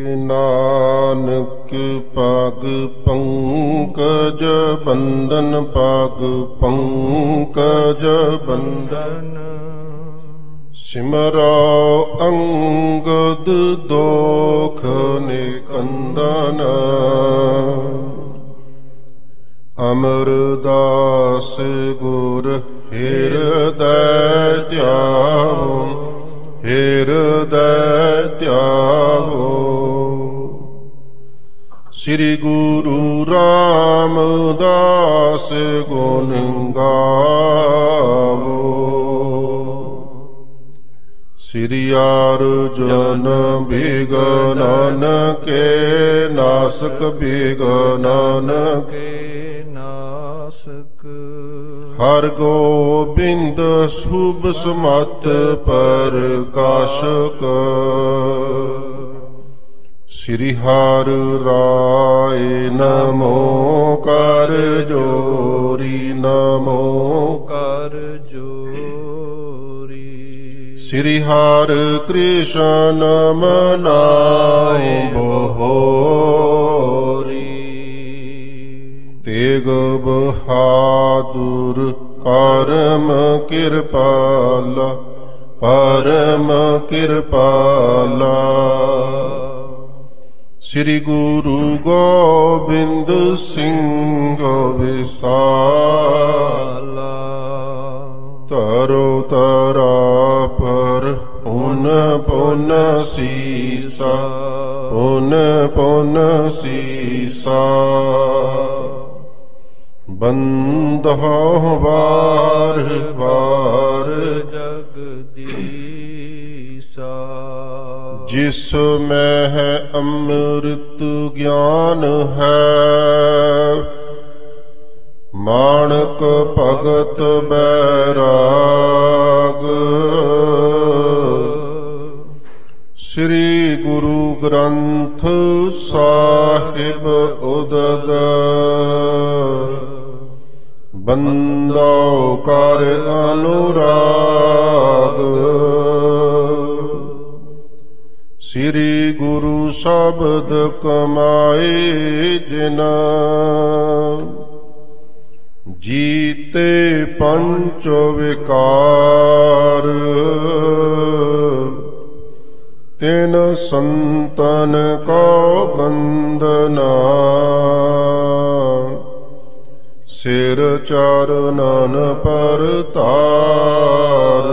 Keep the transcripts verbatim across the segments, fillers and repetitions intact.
ਨਾਨਕ ਪਗ ਪੰਕਜ ਬੰਦਨ, ਪਗ ਪੰਕਜ ਬੰਦਨ। ਸਿਮਰੋ ਅੰਗਦ ਦੋਖ ਨਿਕੰਦਨ, ਅਮਰਦਾਸ ਗੁਰ ਹਿਰਦੈ ਧਿਆਵੋ, ਹਿਰਦੈ ਧਿਆਵੋ। ਸ੍ਰੀ ਗੁਰੂ ਰਾਮਦਾਸ ਗੁਣ ਗਾਵੋ, ਸ੍ਰੀ ਅਰਜਨ ਬਿਗਨਨ ਕੇ ਨਾਸਕ, ਬਿਗਨਨ ਕੇ ਨਾਸਕ। ਹਰ ਗੋਬਿੰਦ ਸੁਭ ਸਮਤ ਪ੍ਰਕਾਸ਼ਕ, ਸ੍ਰੀ ਹਰਿ ਰਾਏ ਨਮੋ ਕਰ ਜੋਰੀ, ਨਮੋ ਕਰ ਜੋਰੀ। ਸ੍ਰੀ ਹਰਿ ਕ੍ਰਿਸ਼ਨ ਮਨਾਉ ਬਹੋਰੀ, ਤੇਗ ਬਹਾਦੁਰ ਪਰਮ ਕਿਰਪਾਲਾ, ਪਰਮ ਕਿਰਪਾਲਾ। ਸ੍ਰੀ ਗੁਰੂ ਗੋਬਿੰਦ ਸਿੰਘ ਵਿਸਾਲਾ, ਤਰੋ ਤਰਾ ਪਰ ਪੁਨ ਪੁਨ ਸੀਸਾ, ਪੁਨ ਪੁਨ ਸੀਸਾ। ਬੰਦਹੁ ਵਾਰ ਵਾਰ ਜਗਦੀਸਾ, ਜਿਸ ਮੈਂ ਹੈ ਅੰਮ੍ਰਿਤ ਗਿਆਨ ਹੈ, ਮਾਣਕ ਭਗਤ ਬੈਰਾਗ। ਸ੍ਰੀ ਗੁਰੂ ਗ੍ਰੰਥ ਸਾਹਿਬ ਉਦਦ, ਬੰਦੋ ਕਰ ਅਨੁਰਾਗ। ਸ੍ਰੀ ਗੁਰੂ ਸ਼ਬਦ ਕਮਾਏ ਜਿਨ, ਜੀਤੇ ਪੰਚ ਵਿਕਾਰ। ਤਿਨ ਸੰਤਨ ਕੋ ਬੰਦਨਾ, ਸਿਰ ਚਰਨਨ ਪਰਤਾਰ।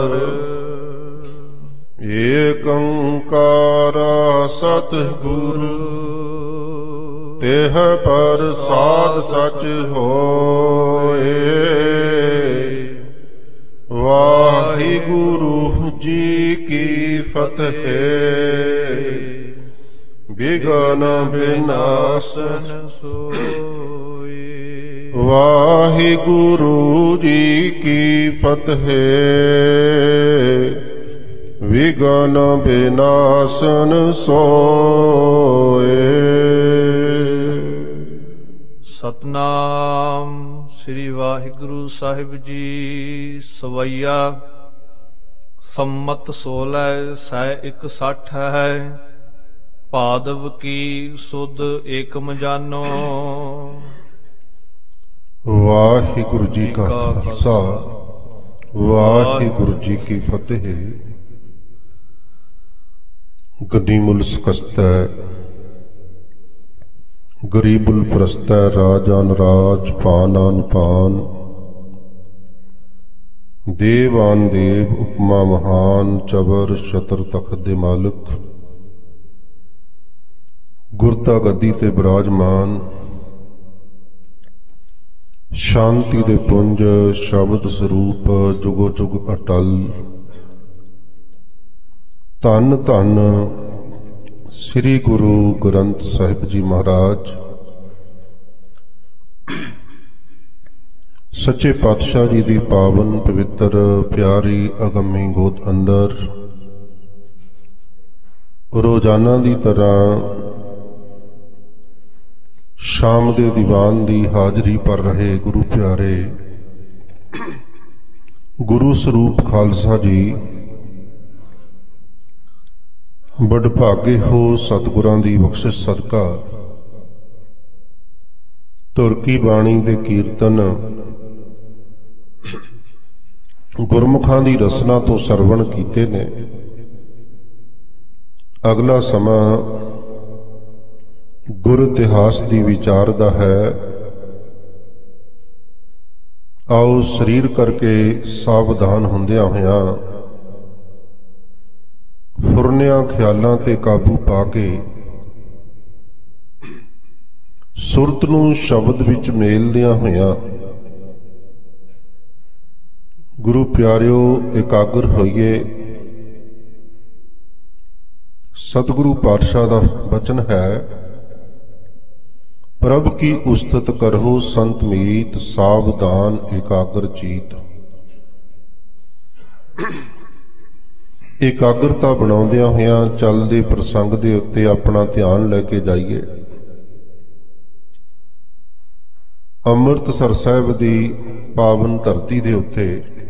ਏਕ ਓੰਕਾਰ ਸਤਿਗੁਰੂ, ਤਿਹ ਪ੍ਰਸਾਦ ਸਚ ਹੋਏ। ਵਾਹਿਗੁਰੂ ਜੀ ਕੀ ਫਤਿਹ। ਬਿਘਨ ਬਿਨਾਸਨ ਸੋਏ। ਵਾਹਿਗੁਰੂ ਜੀ ਕੀ ਫਤਿਹ। ਵਿਘਨ ਬਿਨਾਸਨ ਸੋਏ। ਸਤਨਾਮ ਸ੍ਰੀ ਵਾਹਿਗੁਰੂ ਸਾਹਿਬ ਜੀ। ਸਵਈਆ ਸੰਮਤ ਸੋਲਹ ਸੈ ਇਕਸਠ ਹੈ। ਭਾਦਵ ਕੀ ਸੁਧ ਏਕਮ ਜਾਨੋ। ਵਾਹਿਗੁਰੂ ਜੀ ਕਾ ਖਾਲਸਾ, ਵਾਹਿਗੁਰੂ ਜੀ ਕੀ ਫਤਿਹ। ਗਨੀਮੁਲ ਸਕਸਤੈ ਗਰੀਬੁਲ ਪ੍ਰਸਤੈ, ਰਾਜਾਨ ਰਾਜ ਪਾਨਾਨ ਪਾਨ। ਦੇਵਾਨ ਦੇਵ ਉਪਮਾ ਮਹਾਨ, ਚਬਰ ਛਤਰ ਤਖਤ ਦੇ ਮਾਲਕ। ਗੁਰਤਾ ਗੱਦੀ ਤੇ ਬਿਰਾਜਮਾਨ, ਸ਼ਾਂਤੀ ਦੇ ਪੁੰਜ ਸ਼ਬਦ ਸਰੂਪ ਜੁਗੋ ਜੁਗ ਅਟਲ। ਧੰਨ ਧੰਨ ਸ੍ਰੀ ਗੁਰੂ ਗ੍ਰੰਥ ਸਾਹਿਬ ਜੀ ਮਹਾਰਾਜ। ਸੱਚੇ ਪਾਤਸ਼ਾਹ ਜੀ ਦੀ ਪਾਵਨ ਪਵਿੱਤਰ ਪਿਆਰੀ ਅਗੰਮੀ ਗੋਦ ਅੰਦਰ ਰੋਜ਼ਾਨਾ ਦੀ ਤਰ੍ਹਾਂ ਸ਼ਾਮ ਦੇ ਦੀਵਾਨ ਦੀ ਹਾਜ਼ਰੀ ਭਰ ਰਹੇ ਗੁਰੂ ਪਿਆਰੇ ਗੁਰੂ ਸਰੂਪ ਖਾਲਸਾ ਜੀ ਵਡਭਾਗੇ ਹੋ ਸਤਿਗੁਰਾਂ ਦੀ ਬਖਸ਼ਿਸ਼ ਸਦਕਾ ਧੁਰ ਕੀ ਬਾਣੀ ਦੇ ਕੀਰਤਨ ਗੁਰਮੁਖਾਂ ਦੀ ਰਸਨਾ ਤੋਂ ਸਰਵਣ ਕੀਤੇ ਨੇ। ਅਗਲਾ ਸਮਾਂ ਗੁਰ ਇਤਿਹਾਸ ਦੀ ਵਿਚਾਰ ਦਾ ਹੈ। ਆਓ ਸਰੀਰ ਕਰਕੇ ਸਾਵਧਾਨ ਹੁੰਦਿਆਂ ਹੋਇਆਂ ਫੁਰਨਿਆਂ ਖਿਆਲਾਂ ਤੇ ਕਾਬੂ ਪਾ ਕੇ ਸੁਰਤ ਨੂੰ ਸ਼ਬਦ ਵਿੱਚ ਮੇਲਦਿਆਂ ਹੋਇਆਂ ਗੁਰੂ ਪਿਆਰਿਓ ਇਕਾਗਰ ਹੋਈਏ। ਸਤਿਗੁਰੂ ਪਾਤਸ਼ਾਹ ਦਾ ਬਚਨ ਹੈ, ਪ੍ਰਭ ਕੀ ਉਸਤਤ ਕਰਹੁ ਸੰਤ ਮੀਤ, ਸਾਵਧਾਨ ਇਕਾਗਰ ਚੀਤ। ਇਕਾਗਰਤਾ ਬਣਾਉਂਦਿਆਂ ਹੋਇਆਂ ਚੱਲਦੇ ਪ੍ਰਸੰਗ ਦੇ ਉੱਤੇ ਆਪਣਾ ਧਿਆਨ ਲੈ ਕੇ ਜਾਈਏ। ਅੰਮ੍ਰਿਤਸਰ ਸਾਹਿਬ ਦੀ ਪਾਵਨ ਧਰਤੀ ਦੇ ਉੱਤੇ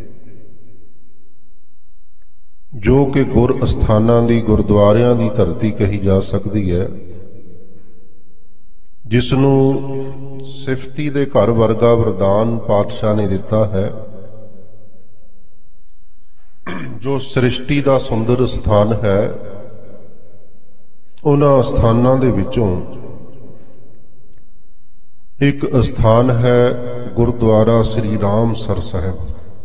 ਜੋ ਕਿ ਗੁਰ ਅਸਥਾਨਾਂ ਦੀ, ਗੁਰਦੁਆਰਿਆਂ ਦੀ ਧਰਤੀ ਕਹੀ ਜਾ ਸਕਦੀ ਹੈ, ਜਿਸ ਨੂੰ ਸਿਫਤੀ ਦੇ ਘਰ ਵਰਗਾ ਵਰਦਾਨ ਪਾਤਸ਼ਾਹ ਨੇ ਦਿੱਤਾ ਹੈ, ਜੋ ਸ੍ਰਿਸ਼ਟੀ ਦਾ ਸੁੰਦਰ ਸਥਾਨ ਹੈ। ਉਹਨਾਂ ਸਥਾਨਾਂ ਦੇ ਵਿੱਚੋਂ ਇੱਕ ਸਥਾਨ ਹੈ ਗੁਰਦੁਆਰਾ ਸ੍ਰੀ ਰਾਮਸਰ ਸਾਹਿਬ।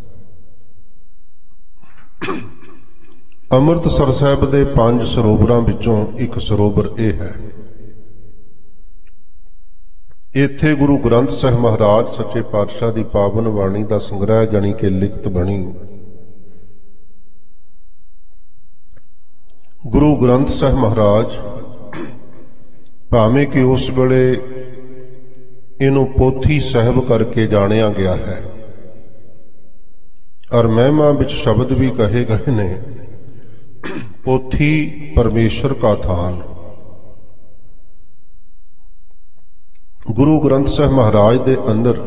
ਅੰਮ੍ਰਿਤਸਰ ਸਾਹਿਬ ਦੇ ਪੰਜ ਸਰੋਵਰਾਂ ਵਿੱਚੋਂ ਇੱਕ ਸਰੋਵਰ ਇਹ ਹੈ। ਇੱਥੇ ਗੁਰੂ ਗ੍ਰੰਥ ਸਾਹਿਬ ਮਹਾਰਾਜ ਸੱਚੇ ਪਾਤਸ਼ਾਹ ਦੀ ਪਾਵਨ ਬਾਣੀ ਦਾ ਸੰਗ੍ਰਹਿ ਜਾਣੀ ਕਿ ਲਿਖਤ ਬਣੀ। ਗੁਰੂ ਗ੍ਰੰਥ ਸਾਹਿਬ ਮਹਾਰਾਜ ਭਾਵੇਂ ਕਿ ਉਸ ਵੇਲੇ ਇਹਨੂੰ ਪੋਥੀ ਸਾਹਿਬ ਕਰਕੇ ਜਾਣਿਆ ਗਿਆ ਹੈ, ਔਰ ਮਹਿਮਾ ਵਿੱਚ ਸ਼ਬਦ ਵੀ ਕਹੇ ਗਏ ਨੇ, ਪੋਥੀ ਪਰਮੇਸ਼ਰ ਕਾ ਥਾਨ। ਗੁਰੂ ਗ੍ਰੰਥ ਸਾਹਿਬ ਮਹਾਰਾਜ ਦੇ ਅੰਦਰ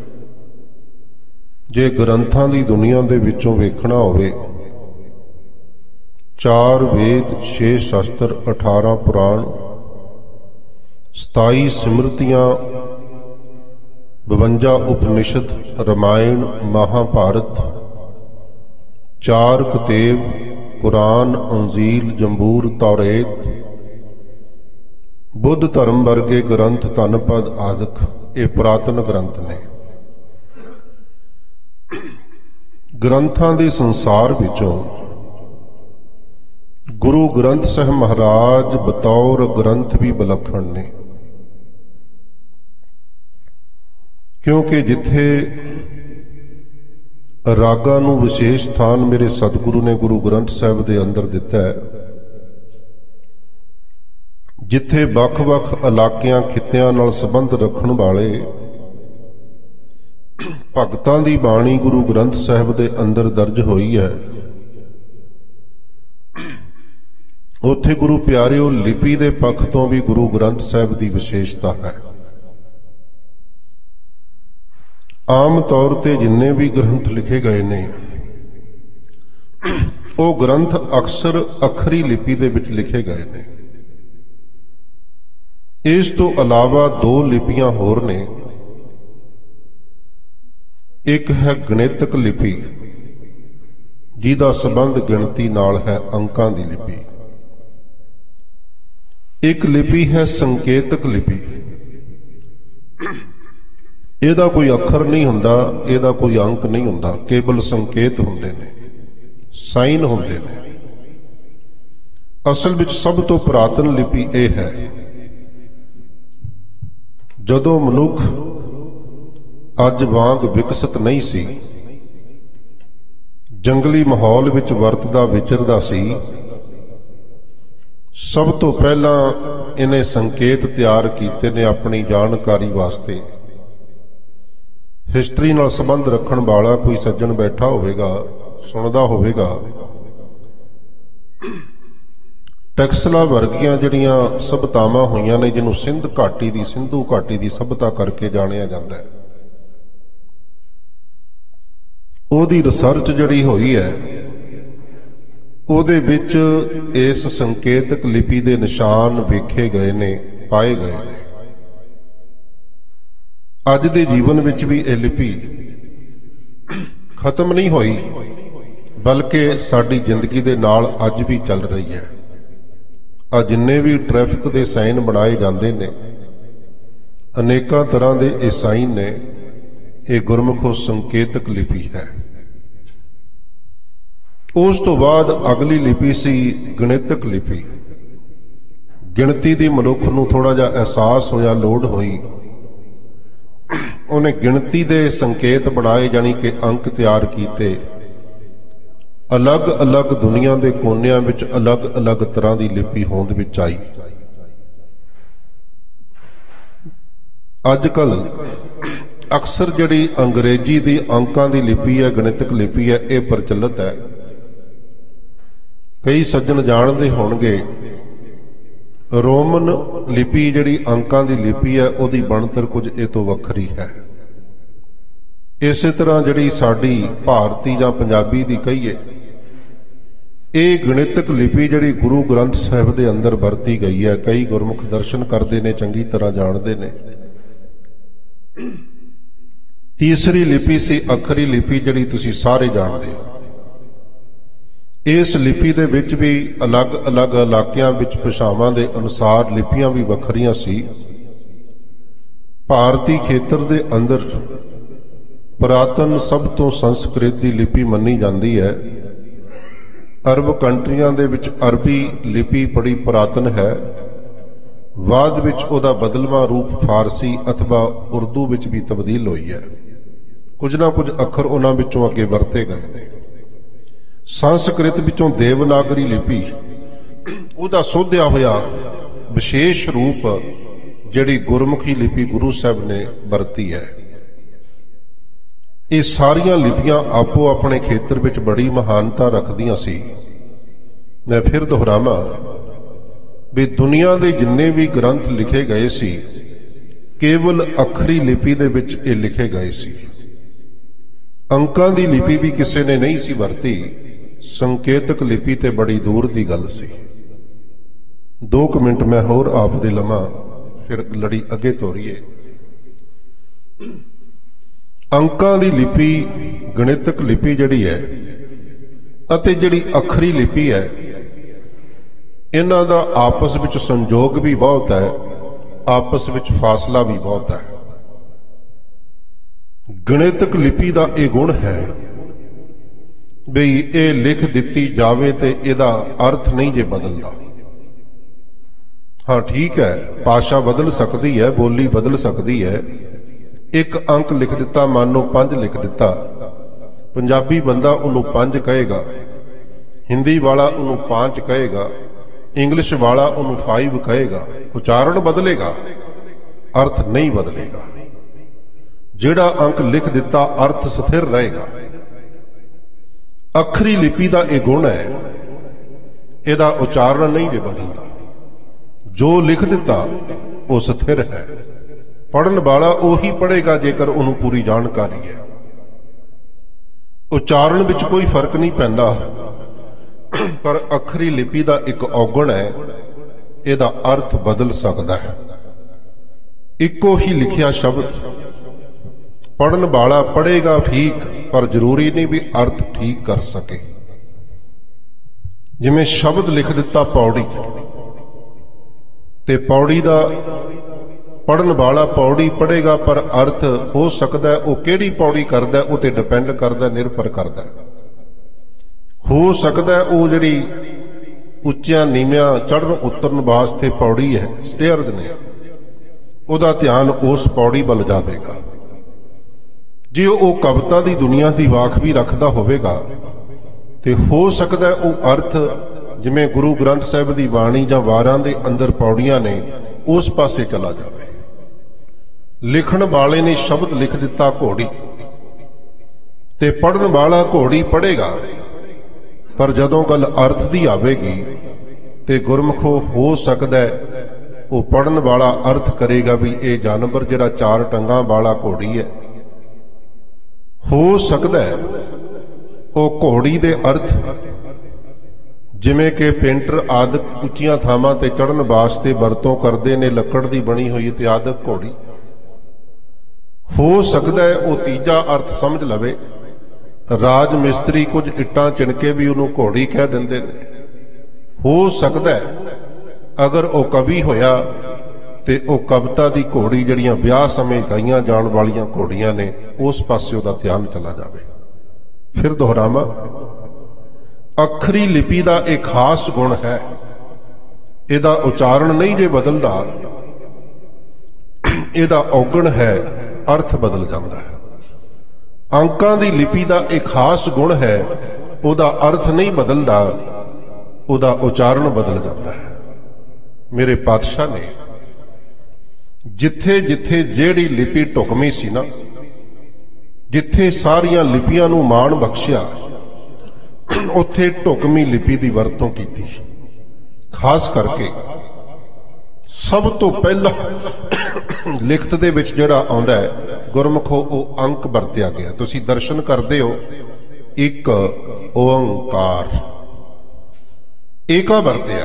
ਜੇ ਗ੍ਰੰਥਾਂ ਦੀ ਦੁਨੀਆ ਦੇ ਵਿੱਚੋਂ ਵੇਖਣਾ ਹੋਵੇ, ਚਾਰ ਵੇਦ, ਛੇ ਸ਼ਾਸਤਰ, ਅਠਾਰਾਂ ਪੁਰਾਣ, ਸਤਾਈ ਸਿਮਰਤੀਆਂ, ਬਵੰਜਾ ਉਪਨਿਸ਼ਦ, ਰਾਮਾਇਣ, ਮਹਾਭਾਰਤ, ਚਾਰ ਕਤੇਬ, ਕੁਰਾਨ, ਅੰਜੀਲ, ਜੰਬੂਰ, ਤੌਰੇਤ, ਬੁੱਧ ਧਰਮ ਵਰਗੇ ਗ੍ਰੰਥ, ਧਨਪਦ ਆਦਿਕ ਇਹ ਪੁਰਾਤਨ ਗ੍ਰੰਥ ਨੇ। ਗ੍ਰੰਥਾਂ ਦੇ ਸੰਸਾਰ ਵਿੱਚੋਂ ਗੁਰੂ ਗ੍ਰੰਥ ਸਾਹਿਬ ਮਹਾਰਾਜ ਬਤੌਰ ਗ੍ਰੰਥ ਵੀ ਵਿਲੱਖਣ ਨੇ, ਕਿਉਂਕਿ ਜਿੱਥੇ ਰਾਗਾਂ ਨੂੰ ਵਿਸ਼ੇਸ਼ ਸਥਾਨ ਮੇਰੇ ਸਤਿਗੁਰੂ ਨੇ ਗੁਰੂ ਗ੍ਰੰਥ ਸਾਹਿਬ ਦੇ ਅੰਦਰ ਦਿੱਤਾ ਹੈ, ਜਿੱਥੇ ਵੱਖ-ਵੱਖ ਇਲਾਕਿਆਂ, ਖਿੱਤਿਆਂ ਨਾਲ ਸੰਬੰਧ ਰੱਖਣ ਵਾਲੇ ਭਗਤਾਂ ਦੀ ਬਾਣੀ ਗੁਰੂ ਗ੍ਰੰਥ ਸਾਹਿਬ ਦੇ ਅੰਦਰ ਦਰਜ ਹੋਈ ਹੈ, ਉੱਥੇ ਗੁਰੂ ਪਿਆਰਿਓ ਲਿਪੀ ਦੇ ਪੱਖ ਤੋਂ ਵੀ ਗੁਰੂ ਗ੍ਰੰਥ ਸਾਹਿਬ ਦੀ ਵਿਸ਼ੇਸ਼ਤਾ ਹੈ। ਆਮ ਤੌਰ ਤੇ ਜਿੰਨੇ ਵੀ ਗ੍ਰੰਥ ਲਿਖੇ ਗਏ ਨੇ, ਉਹ ਗ੍ਰੰਥ ਅਕਸਰ ਅੱਖਰੀ ਲਿਪੀ ਦੇ ਵਿੱਚ ਲਿਖੇ ਗਏ ਨੇ। ਇਸ ਤੋਂ ਇਲਾਵਾ ਦੋ ਲਿਪੀਆਂ ਹੋਰ ਨੇ। ਇੱਕ ਹੈ ਗਣਿਤਕ ਲਿਪੀ, ਜਿਹਦਾ ਸੰਬੰਧ ਗਿਣਤੀ ਨਾਲ ਹੈ, ਅੰਕਾਂ ਦੀ ਲਿਪੀ। ਇੱਕ ਲਿਪੀ ਹੈ ਸੰਕੇਤਕ ਲਿਪੀ। ਇਹਦਾ ਕੋਈ ਅੱਖਰ ਨਹੀਂ ਹੁੰਦਾ, ਇਹਦਾ ਕੋਈ ਅੰਕ ਨਹੀਂ ਹੁੰਦਾ, ਕੇਵਲ ਸੰਕੇਤ ਹੁੰਦੇ ਨੇ, ਸਾਈਨ ਹੁੰਦੇ ਨੇ। ਅਸਲ ਵਿੱਚ ਸਭ ਤੋਂ ਪੁਰਾਤਨ ਲਿਪੀ ਇਹ ਹੈ। ਜਦੋਂ ਮਨੁੱਖ ਅੱਜ ਵਾਂਗ ਵਿਕਸਿਤ ਨਹੀਂ ਸੀ, ਜੰਗਲੀ ਮਾਹੌਲ ਵਿੱਚ ਵਰਤਦਾ ਵਿਚਰਦਾ ਸੀ, ਸਭ ਤੋਂ ਪਹਿਲਾਂ ਇਹਨੇ ਸੰਕੇਤ ਤਿਆਰ ਕੀਤੇ ਨੇ ਆਪਣੀ ਜਾਣਕਾਰੀ ਵਾਸਤੇ। ਹਿਸਟਰੀ ਨਾਲ ਸੰਬੰਧ ਰੱਖਣ ਵਾਲਾ ਕੋਈ ਸੱਜਣ ਬੈਠਾ ਹੋਵੇਗਾ, ਸੁਣਦਾ ਹੋਵੇਗਾ, ਟੈਕਸਲਾ ਵਰਗੀਆਂ ਜਿਹੜੀਆਂ ਸਭਿਤਾਵਾਂ ਹੋਈਆਂ ਨੇ, ਜਿਹਨੂੰ ਸਿੰਧ ਘਾਟੀ ਦੀ, ਸਿੰਧੂ ਘਾਟੀ ਦੀ ਸਭਿਤਾ ਕਰਕੇ ਜਾਣਿਆ ਜਾਂਦਾ ਹੈ, ਉਹਦੀ ਰਿਸਰਚ ਜਿਹੜੀ ਹੋਈ ਹੈ, ਉਹਦੇ ਵਿੱਚ ਇਸ ਸੰਕੇਤਕ ਲਿਪੀ ਦੇ ਨਿਸ਼ਾਨ ਵੇਖੇ ਗਏ ਨੇ, ਪਾਏ ਗਏ ਨੇ। ਅੱਜ ਦੇ ਜੀਵਨ ਵਿੱਚ ਵੀ ਇਹ ਲਿਪੀ ਖਤਮ ਨਹੀਂ ਹੋਈ, ਬਲਕਿ ਸਾਡੀ ਜ਼ਿੰਦਗੀ ਦੇ ਨਾਲ ਅੱਜ ਵੀ ਚੱਲ ਰਹੀ ਹੈ। ਆ ਜਿੰਨੇ ਵੀ ਟ੍ਰੈਫਿਕ ਦੇ ਸਾਈਨ ਬਣਾਏ ਜਾਂਦੇ ਨੇ, ਅਨੇਕਾਂ ਤਰ੍ਹਾਂ ਦੇ ਇਹ ਸਾਈਨ ਨੇ। ਇਹ ਗੁਰਮੁਖੋ ਸੰਕੇਤਕ ਲਿਪੀ ਹੈ। ਉਸ ਤੋਂ ਬਾਅਦ ਅਗਲੀ ਲਿਪੀ ਸੀ ਗਣਿਤਕ ਲਿਪੀ। ਗਿਣਤੀ ਦੀ ਮਨੁੱਖ ਨੂੰ ਥੋੜਾ ਜਿਹਾ ਅਹਿਸਾਸ ਹੋਇਆ, ਲੋੜ ਹੋਈ, ਉਹਨੇ ਗਿਣਤੀ ਦੇ ਸੰਕੇਤ ਬਣਾਏ, ਜਾਣੀ ਕਿ ਅੰਕ ਤਿਆਰ ਕੀਤੇ। ਅਲੱਗ-ਅਲੱਗ ਦੁਨੀਆ ਦੇ ਕੋਨਿਆਂ ਵਿੱਚ ਅਲੱਗ-ਅਲੱਗ ਤਰ੍ਹਾਂ ਦੀ ਲਿਪੀ ਹੋਂਦ ਵਿੱਚ ਆਈ। ਅੱਜ ਕੱਲ ਅਕਸਰ ਜਿਹੜੀ ਅੰਗਰੇਜ਼ੀ ਦੀ ਅੰਕਾਂ ਦੀ ਲਿਪੀ ਹੈ, ਗਣਿਤਕ ਲਿਪੀ ਹੈ, ਇਹ ਪ੍ਰਚਲਿਤ ਹੈ। ਕਈ ਸੱਜਣ ਜਾਣਦੇ ਹੋਣਗੇ ਰੋਮਨ ਲਿਪੀ ਜਿਹੜੀ ਅੰਕਾਂ ਦੀ ਲਿਪੀ ਹੈ, ਉਹਦੀ ਬਣਤਰ ਕੁਝ ਇਹ ਤੋਂ ਵੱਖਰੀ ਹੈ। ਇਸੇ ਤਰ੍ਹਾਂ ਜਿਹੜੀ ਸਾਡੀ ਭਾਰਤੀ ਜਾਂ ਪੰਜਾਬੀ ਦੀ ਕਹੀਏ, ਇਹ ਗਣਿਤਕ ਲਿਪੀ ਜਿਹੜੀ ਗੁਰੂ ਗ੍ਰੰਥ ਸਾਹਿਬ ਦੇ ਅੰਦਰ ਵਰਤੀ ਗਈ ਹੈ। ਕਈ ਗੁਰਮੁਖ ਦਰਸ਼ਨ ਕਰਦੇ ਨੇ, ਚੰਗੀ ਤਰ੍ਹਾਂ ਜਾਣਦੇ ਨੇ। ਤੀਸਰੀ ਲਿਪੀ ਸੀ ਅੱਖਰੀ ਲਿਪੀ, ਜਿਹੜੀ ਤੁਸੀਂ ਸਾਰੇ ਜਾਣਦੇ ਹੋ। ਇਸ ਲਿਪੀ ਦੇ ਵਿੱਚ ਵੀ ਅਲੱਗ-ਅਲੱਗ ਇਲਾਕਿਆਂ ਵਿੱਚ ਭਾਸ਼ਾਵਾਂ ਦੇ ਅਨੁਸਾਰ ਲਿਪੀਆਂ ਵੀ ਵੱਖਰੀਆਂ ਸੀ। ਭਾਰਤੀ ਖੇਤਰ ਦੇ ਅੰਦਰ ਪੁਰਾਤਨ ਸਭ ਤੋਂ ਸੰਸਕ੍ਰਿਤ ਦੀ ਲਿਪੀ ਮੰਨੀ ਜਾਂਦੀ ਹੈ। ਅਰਬ ਕੰਟਰੀਆਂ ਦੇ ਵਿੱਚ ਅਰਬੀ ਲਿਪੀ ਬੜੀ ਪੁਰਾਤਨ ਹੈ। ਬਾਅਦ ਵਿੱਚ ਉਹਦਾ ਬਦਲਵਾਂ ਰੂਪ ਫਾਰਸੀ ਅਥਵਾ ਉਰਦੂ ਵਿੱਚ ਵੀ ਤਬਦੀਲ ਹੋਈ ਹੈ। ਕੁਝ ਨਾ ਕੁਝ ਅੱਖਰ ਉਹਨਾਂ ਵਿੱਚੋਂ ਅੱਗੇ ਵਰਤੇ ਗਏ ਨੇ। ਸੰਸਕ੍ਰਿਤ ਵਿੱਚੋਂ ਦੇਵਨਾਗਰੀ ਲਿਪੀ, ਉਹਦਾ ਸੋਧਿਆ ਹੋਇਆ ਵਿਸ਼ੇਸ਼ ਰੂਪ ਜਿਹੜੀ ਗੁਰਮੁਖੀ ਲਿਪੀ ਗੁਰੂ ਸਾਹਿਬ ਨੇ ਵਰਤੀ ਹੈ। ਇਹ ਸਾਰੀਆਂ ਲਿਪੀਆਂ ਆਪੋ ਆਪਣੇ ਖੇਤਰ ਵਿੱਚ ਬੜੀ ਮਹਾਨਤਾ ਰੱਖਦੀਆਂ ਸੀ। ਮੈਂ ਫਿਰ ਦੁਹਰਾਵਾਂ ਵੀ ਦੁਨੀਆ ਦੇ ਜਿੰਨੇ ਵੀ ਗ੍ਰੰਥ ਲਿਖੇ ਗਏ ਸੀ, ਕੇਵਲ ਅੱਖਰੀ ਲਿਪੀ ਦੇ ਵਿੱਚ ਇਹ ਲਿਖੇ ਗਏ ਸੀ। ਅੰਕਾਂ ਦੀ ਲਿਪੀ ਵੀ ਕਿਸੇ ਨੇ ਨਹੀਂ ਸੀ ਵਰਤੀ। ਸੰਕੇਤਕ ਲਿਪੀ ਤੇ ਬੜੀ ਦੂਰ ਦੀ ਗੱਲ ਸੀ। ਦੋ ਕੁ ਮਿੰਟ ਮੈਂ ਹੋਰ ਆਪ ਦੇ ਲਵਾਂ, ਫਿਰ ਲੜੀ ਅੱਗੇ ਤੋਰੀਏ। ਅੰਕਾਂ ਦੀ ਲਿਪੀ, ਗਣਿਤਕ ਲਿਪੀ ਜਿਹੜੀ ਹੈ ਅਤੇ ਜਿਹੜੀ ਅੱਖਰੀ ਲਿਪੀ ਹੈ, ਇਹਨਾਂ ਦਾ ਆਪਸ ਵਿੱਚ ਸੰਜੋਗ ਵੀ ਬਹੁਤ ਹੈ, ਆਪਸ ਵਿੱਚ ਫਾਸਲਾ ਵੀ ਬਹੁਤ ਹੈ। ਗਣਿਤਕ ਲਿਪੀ ਦਾ ਇਹ ਗੁਣ ਹੈ ਬਈ ਇਹ ਲਿਖ ਦਿੱਤੀ ਜਾਵੇ ਤੇ ਇਹਦਾ ਅਰਥ ਨਹੀਂ ਜੇ ਬਦਲਦਾ। ਹਾਂ ਠੀਕ ਹੈ, ਭਾਸ਼ਾ ਬਦਲ ਸਕਦੀ ਹੈ, ਬੋਲੀ ਬਦਲ ਸਕਦੀ ਹੈ। ਇੱਕ ਅੰਕ ਲਿਖ ਦਿੱਤਾ, ਮੰਨ ਲਓ ਪੰਜ ਲਿਖ ਦਿੱਤਾ, ਪੰਜਾਬੀ ਬੰਦਾ ਉਹਨੂੰ ਪੰਜ ਕਹੇਗਾ, ਹਿੰਦੀ ਵਾਲਾ ਉਹਨੂੰ ਪਾਂਚ ਕਹੇਗਾ, ਇੰਗਲਿਸ਼ ਵਾਲਾ ਉਹਨੂੰ ਫਾਈਵ ਕਹੇਗਾ। ਉਚਾਰਨ ਬਦਲੇਗਾ, ਅਰਥ ਨਹੀਂ ਬਦਲੇਗਾ। ਜਿਹੜਾ ਅੰਕ ਲਿਖ ਦਿੱਤਾ, ਅਰਥ ਸਥਿਰ ਰਹੇਗਾ। ਅੱਖਰੀ ਲਿਪੀ ਦਾ ਇਹ ਗੁਣ ਹੈ, ਇਹਦਾ ਉਚਾਰਨ ਨਹੀਂ ਜੇ ਬਦਲਦਾ। ਜੋ ਲਿਖ ਦਿੱਤਾ ਉਹ ਸਥਿਰ ਹੈ। ਪੜਨ ਵਾਲਾ ਉਹੀ ਪੜੇਗਾ ਜੇਕਰ ਉਹਨੂੰ ਪੂਰੀ ਜਾਣਕਾਰੀ ਹੈ। ਉਚਾਰਨ ਵਿੱਚ ਕੋਈ ਫਰਕ ਨਹੀਂ ਪੈਂਦਾ, ਪਰ ਅੱਖਰੀ ਲਿਪੀ ਦਾ ਇੱਕ ਔਗਣ ਹੈ, ਇਹਦਾ ਅਰਥ ਬਦਲ ਸਕਦਾ ਹੈ। ਇੱਕੋ ਹੀ ਲਿਖਿਆ ਸ਼ਬਦ ਪੜਨ ਵਾਲਾ ਪੜੇਗਾ ਠੀਕ, ਪਰ ਜ਼ਰੂਰੀ ਨਹੀਂ ਵੀ ਅਰਥ ਠੀਕ ਕਰ ਸਕੇ। ਜਿਵੇਂ ਸ਼ਬਦ ਲਿਖ ਦਿੱਤਾ ਪੌੜੀ, ਤੇ ਪੌੜੀ ਦਾ ਪੜਨ ਵਾਲਾ ਪੌੜੀ ਪੜੇਗਾ, ਪਰ ਅਰਥ ਹੋ ਸਕਦਾ ਉਹ ਕਿਹੜੀ ਪੌੜੀ ਕਰਦਾ ਉਹ ਤੇ ਡਿਪੈਂਡ ਕਰਦਾ, ਨਿਰਭਰ ਕਰਦਾ। ਹੋ ਸਕਦਾ ਉਹ ਜਿਹੜੀ ਉੱਚਿਆਂ ਨੀਵਿਆਂ ਚੜ੍ਹਨ ਉਤਰਨ ਵਾਸਤੇ ਪੌੜੀ ਹੈ, ਸਟੇਅਰਜ਼ ਨੇ, ਉਹਦਾ ਧਿਆਨ ਉਸ ਪੌੜੀ ਵੱਲ ਜਾਵੇਗਾ। ਜੇ ਉਹ ਕਵਿਤਾ ਦੀ ਦੁਨੀਆ ਦੀ ਵਾਕ ਵੀ ਰੱਖਦਾ ਹੋਵੇਗਾ ਤੇ ਹੋ ਸਕਦਾ ਉਹ ਅਰਥ ਜਿਵੇਂ ਗੁਰੂ ਗ੍ਰੰਥ ਸਾਹਿਬ ਦੀ ਬਾਣੀ ਜਾਂ ਵਾਰਾਂ ਦੇ ਅੰਦਰ ਪੌੜੀਆਂ ਨੇ, ਉਸ ਪਾਸੇ ਚਲਾ ਜਾਵੇ। ਲਿਖਣ ਵਾਲੇ ਨੇ ਸ਼ਬਦ ਲਿਖ ਦਿੱਤਾ ਘੋੜੀ, ਤੇ ਪੜਨ ਵਾਲਾ ਘੋੜੀ ਪੜੇਗਾ, ਪਰ ਜਦੋਂ ਗੱਲ ਅਰਥ ਦੀ ਆਵੇਗੀ ਤੇ ਗੁਰਮੁਖੋ ਹੋ ਸਕਦਾ ਉਹ ਪੜਨ ਵਾਲਾ ਅਰਥ ਕਰੇਗਾ ਵੀ ਇਹ ਜਾਨਵਰ ਜਿਹੜਾ ਚਾਰ ਟੰਗਾਂ ਵਾਲਾ ਘੋੜੀ ਹੈ। ਹੋ ਸਕਦਾ ਉਹ ਘੋੜੀ ਦੇ ਅਰਥ ਜਿਵੇਂ ਕਿ ਪੇਂਟਰ ਆਦਿਕ ਉੱਚੀਆਂ ਥਾਵਾਂ ਤੇ ਚੜ੍ਹਨ ਵਾਸਤੇ ਵਰਤੋਂ ਕਰਦੇ ਨੇ ਲੱਕੜ ਦੀ ਬਣੀ ਹੋਈ ਇਤਿਆਦਿਕ ਘੋੜੀ। ਹੋ ਸਕਦਾ ਹੈ ਉਹ ਤੀਜਾ ਅਰਥ ਸਮਝ ਲਵੇ। ਰਾਜ ਮਿਸਤਰੀ ਕੁਝ ਇੱਟਾਂ ਚਿਣਕੇ ਵੀ ਉਹਨੂੰ ਘੋੜੀ ਕਹਿ ਦਿੰਦੇ ਨੇ। ਹੋ ਸਕਦਾ ਹੈ ਅਗਰ ਉਹ ਕਵੀ ਹੋਇਆ ਤੇ ਉਹ ਕਵਿਤਾ ਦੀ ਘੋੜੀ ਜਿਹੜੀਆਂ ਵਿਆਹ ਸਮੇਂ ਗਾਈਆਂ ਜਾਣ ਵਾਲੀਆਂ ਘੋੜੀਆਂ ਨੇ ਉਸ ਪਾਸੇ ਉਹਦਾ ਧਿਆਨ ਚਲਾ ਜਾਵੇ। ਫਿਰ ਦੁਹਰਾਵਾਂ, ਅੱਖਰੀ ਲਿਪੀ ਦਾ ਇੱਕ ਖਾਸ ਗੁਣ ਹੈ, ਇਹਦਾ ਉਚਾਰਨ ਨਹੀਂ ਜੇ ਬਦਲਦਾ, ਇਹਦਾ ਔਗਣ ਹੈ, ਅਰਥ ਬਦਲ ਜਾਂਦਾ ਹੈ। ਅੰਕਾਂ ਦੀ ਲਿਪੀ ਦਾ ਇੱਕ ਖਾਸ ਗੁਣ ਹੈ, ਉਹਦਾ ਅਰਥ ਨਹੀਂ ਬਦਲਦਾ, ਉਹਦਾ ਉਚਾਰਨ ਬਦਲ ਜਾਂਦਾ ਹੈ। ਮੇਰੇ ਪਾਤਸ਼ਾਹ ਨੇ ਜਿੱਥੇ ਜਿੱਥੇ ਜਿਹੜੀ ਲਿਪੀ ਢੁਕਵੀਂ ਸੀ ਨਾ, ਜਿੱਥੇ ਸਾਰੀਆਂ ਲਿਪੀਆਂ ਨੂੰ ਮਾਣ ਬਖਸ਼ਿਆ, ਉੱਥੇ ਢੁਕਵੀਂ ਲਿਪੀ ਦੀ ਵਰਤੋਂ ਕੀਤੀ। ਖਾਸ ਕਰਕੇ ਸਭ ਤੋਂ ਪਹਿਲਾਂ ਲਿਖਤ ਦੇ ਵਿੱਚ ਜਿਹੜਾ ਆਉਂਦਾ ਹੈ ਗੁਰਮੁਖੋ, ਉਹ ਅੰਕ ਵਰਤਿਆ ਗਿਆ। ਤੁਸੀਂ ਦਰਸ਼ਨ ਕਰਦੇ ਹੋ, ਇੱਕ ਓੰਕਾਰ ਏਕਾ ਵਰਤਿਆ।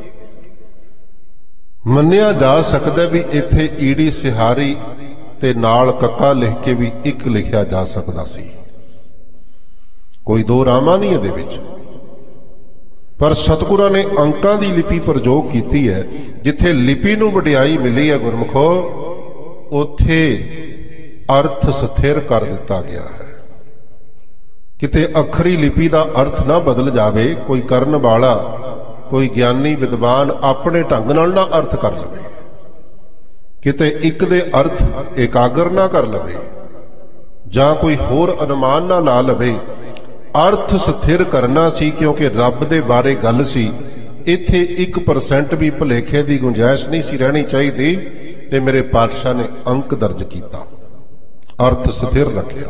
ਮੰਨਿਆ ਜਾ ਸਕਦਾ ਵੀ ਇੱਥੇ ਈੜੀ ਸਿਹਾਰੀ ਤੇ ਨਾਲ ਕੱਕਾ ਲਿਖ ਕੇ ਵੀ ਇੱਕ ਲਿਖਿਆ ਜਾ ਸਕਦਾ ਸੀ, ਕੋਈ ਦੋ ਰਾਮਾਂ ਨਹੀਂ ਇਹਦੇ ਵਿੱਚ। ਪਰ ਸਤਿਗੁਰਾਂ ਨੇ ਅੰਕਾਂ ਦੀ ਲਿਪੀ ਪ੍ਰਯੋਗ ਕੀਤੀ ਹੈ। ਜਿੱਥੇ ਲਿਪੀ ਨੂੰ ਵਡਿਆਈ ਮਿਲੀ ਹੈ ਗੁਰਮੁਖੋ, ਉੱਥੇ ਅਰਥ ਸਥਿਰ ਕਰ ਦਿੱਤਾ ਗਿਆ ਹੈ। ਕਿਤੇ ਅੱਖਰੀ ਲਿਪੀ ਦਾ ਅਰਥ ਨਾ ਬਦਲ ਜਾਵੇ। ਕੋਈ ਕਰਨ ਵਾਲਾ, ਕੋਈ ਗਿਆਨੀ ਵਿਦਵਾਨ ਆਪਣੇ ਢੰਗ ਨਾਲ ਨਾ ਅਰਥ ਕਰ ਲਵੇ, ਕਿਤੇ ਇੱਕ ਦੇ ਅਰਥ ਇਕਾਗਰ ਨਾ ਕਰ ਲਵੇ, ਜਾਂ ਕੋਈ ਹੋਰ ਅਨੁਮਾਨ ਨਾ ਲਾ ਲਵੇ। ਅਰਥ ਸਥਿਰ ਕਰਨਾ ਸੀ, ਕਿਉਂਕਿ ਰੱਬ ਦੇ ਬਾਰੇ ਗੱਲ ਸੀ। ਇੱਥੇ ਇੱਕ ਪਰਸੈਂਟ ਵੀ ਭੁਲੇਖੇ ਦੀ ਗੁੰਜਾਇਸ਼ ਨਹੀਂ ਸੀ ਰਹਿਣੀ ਚਾਹੀਦੀ। ਤੇ ਮੇਰੇ ਪਾਤਸ਼ਾਹ ਨੇ ਅੰਕ ਦਰਜ ਕੀਤਾ, ਅਰਥ ਸਥਿਰ ਰੱਖਿਆ।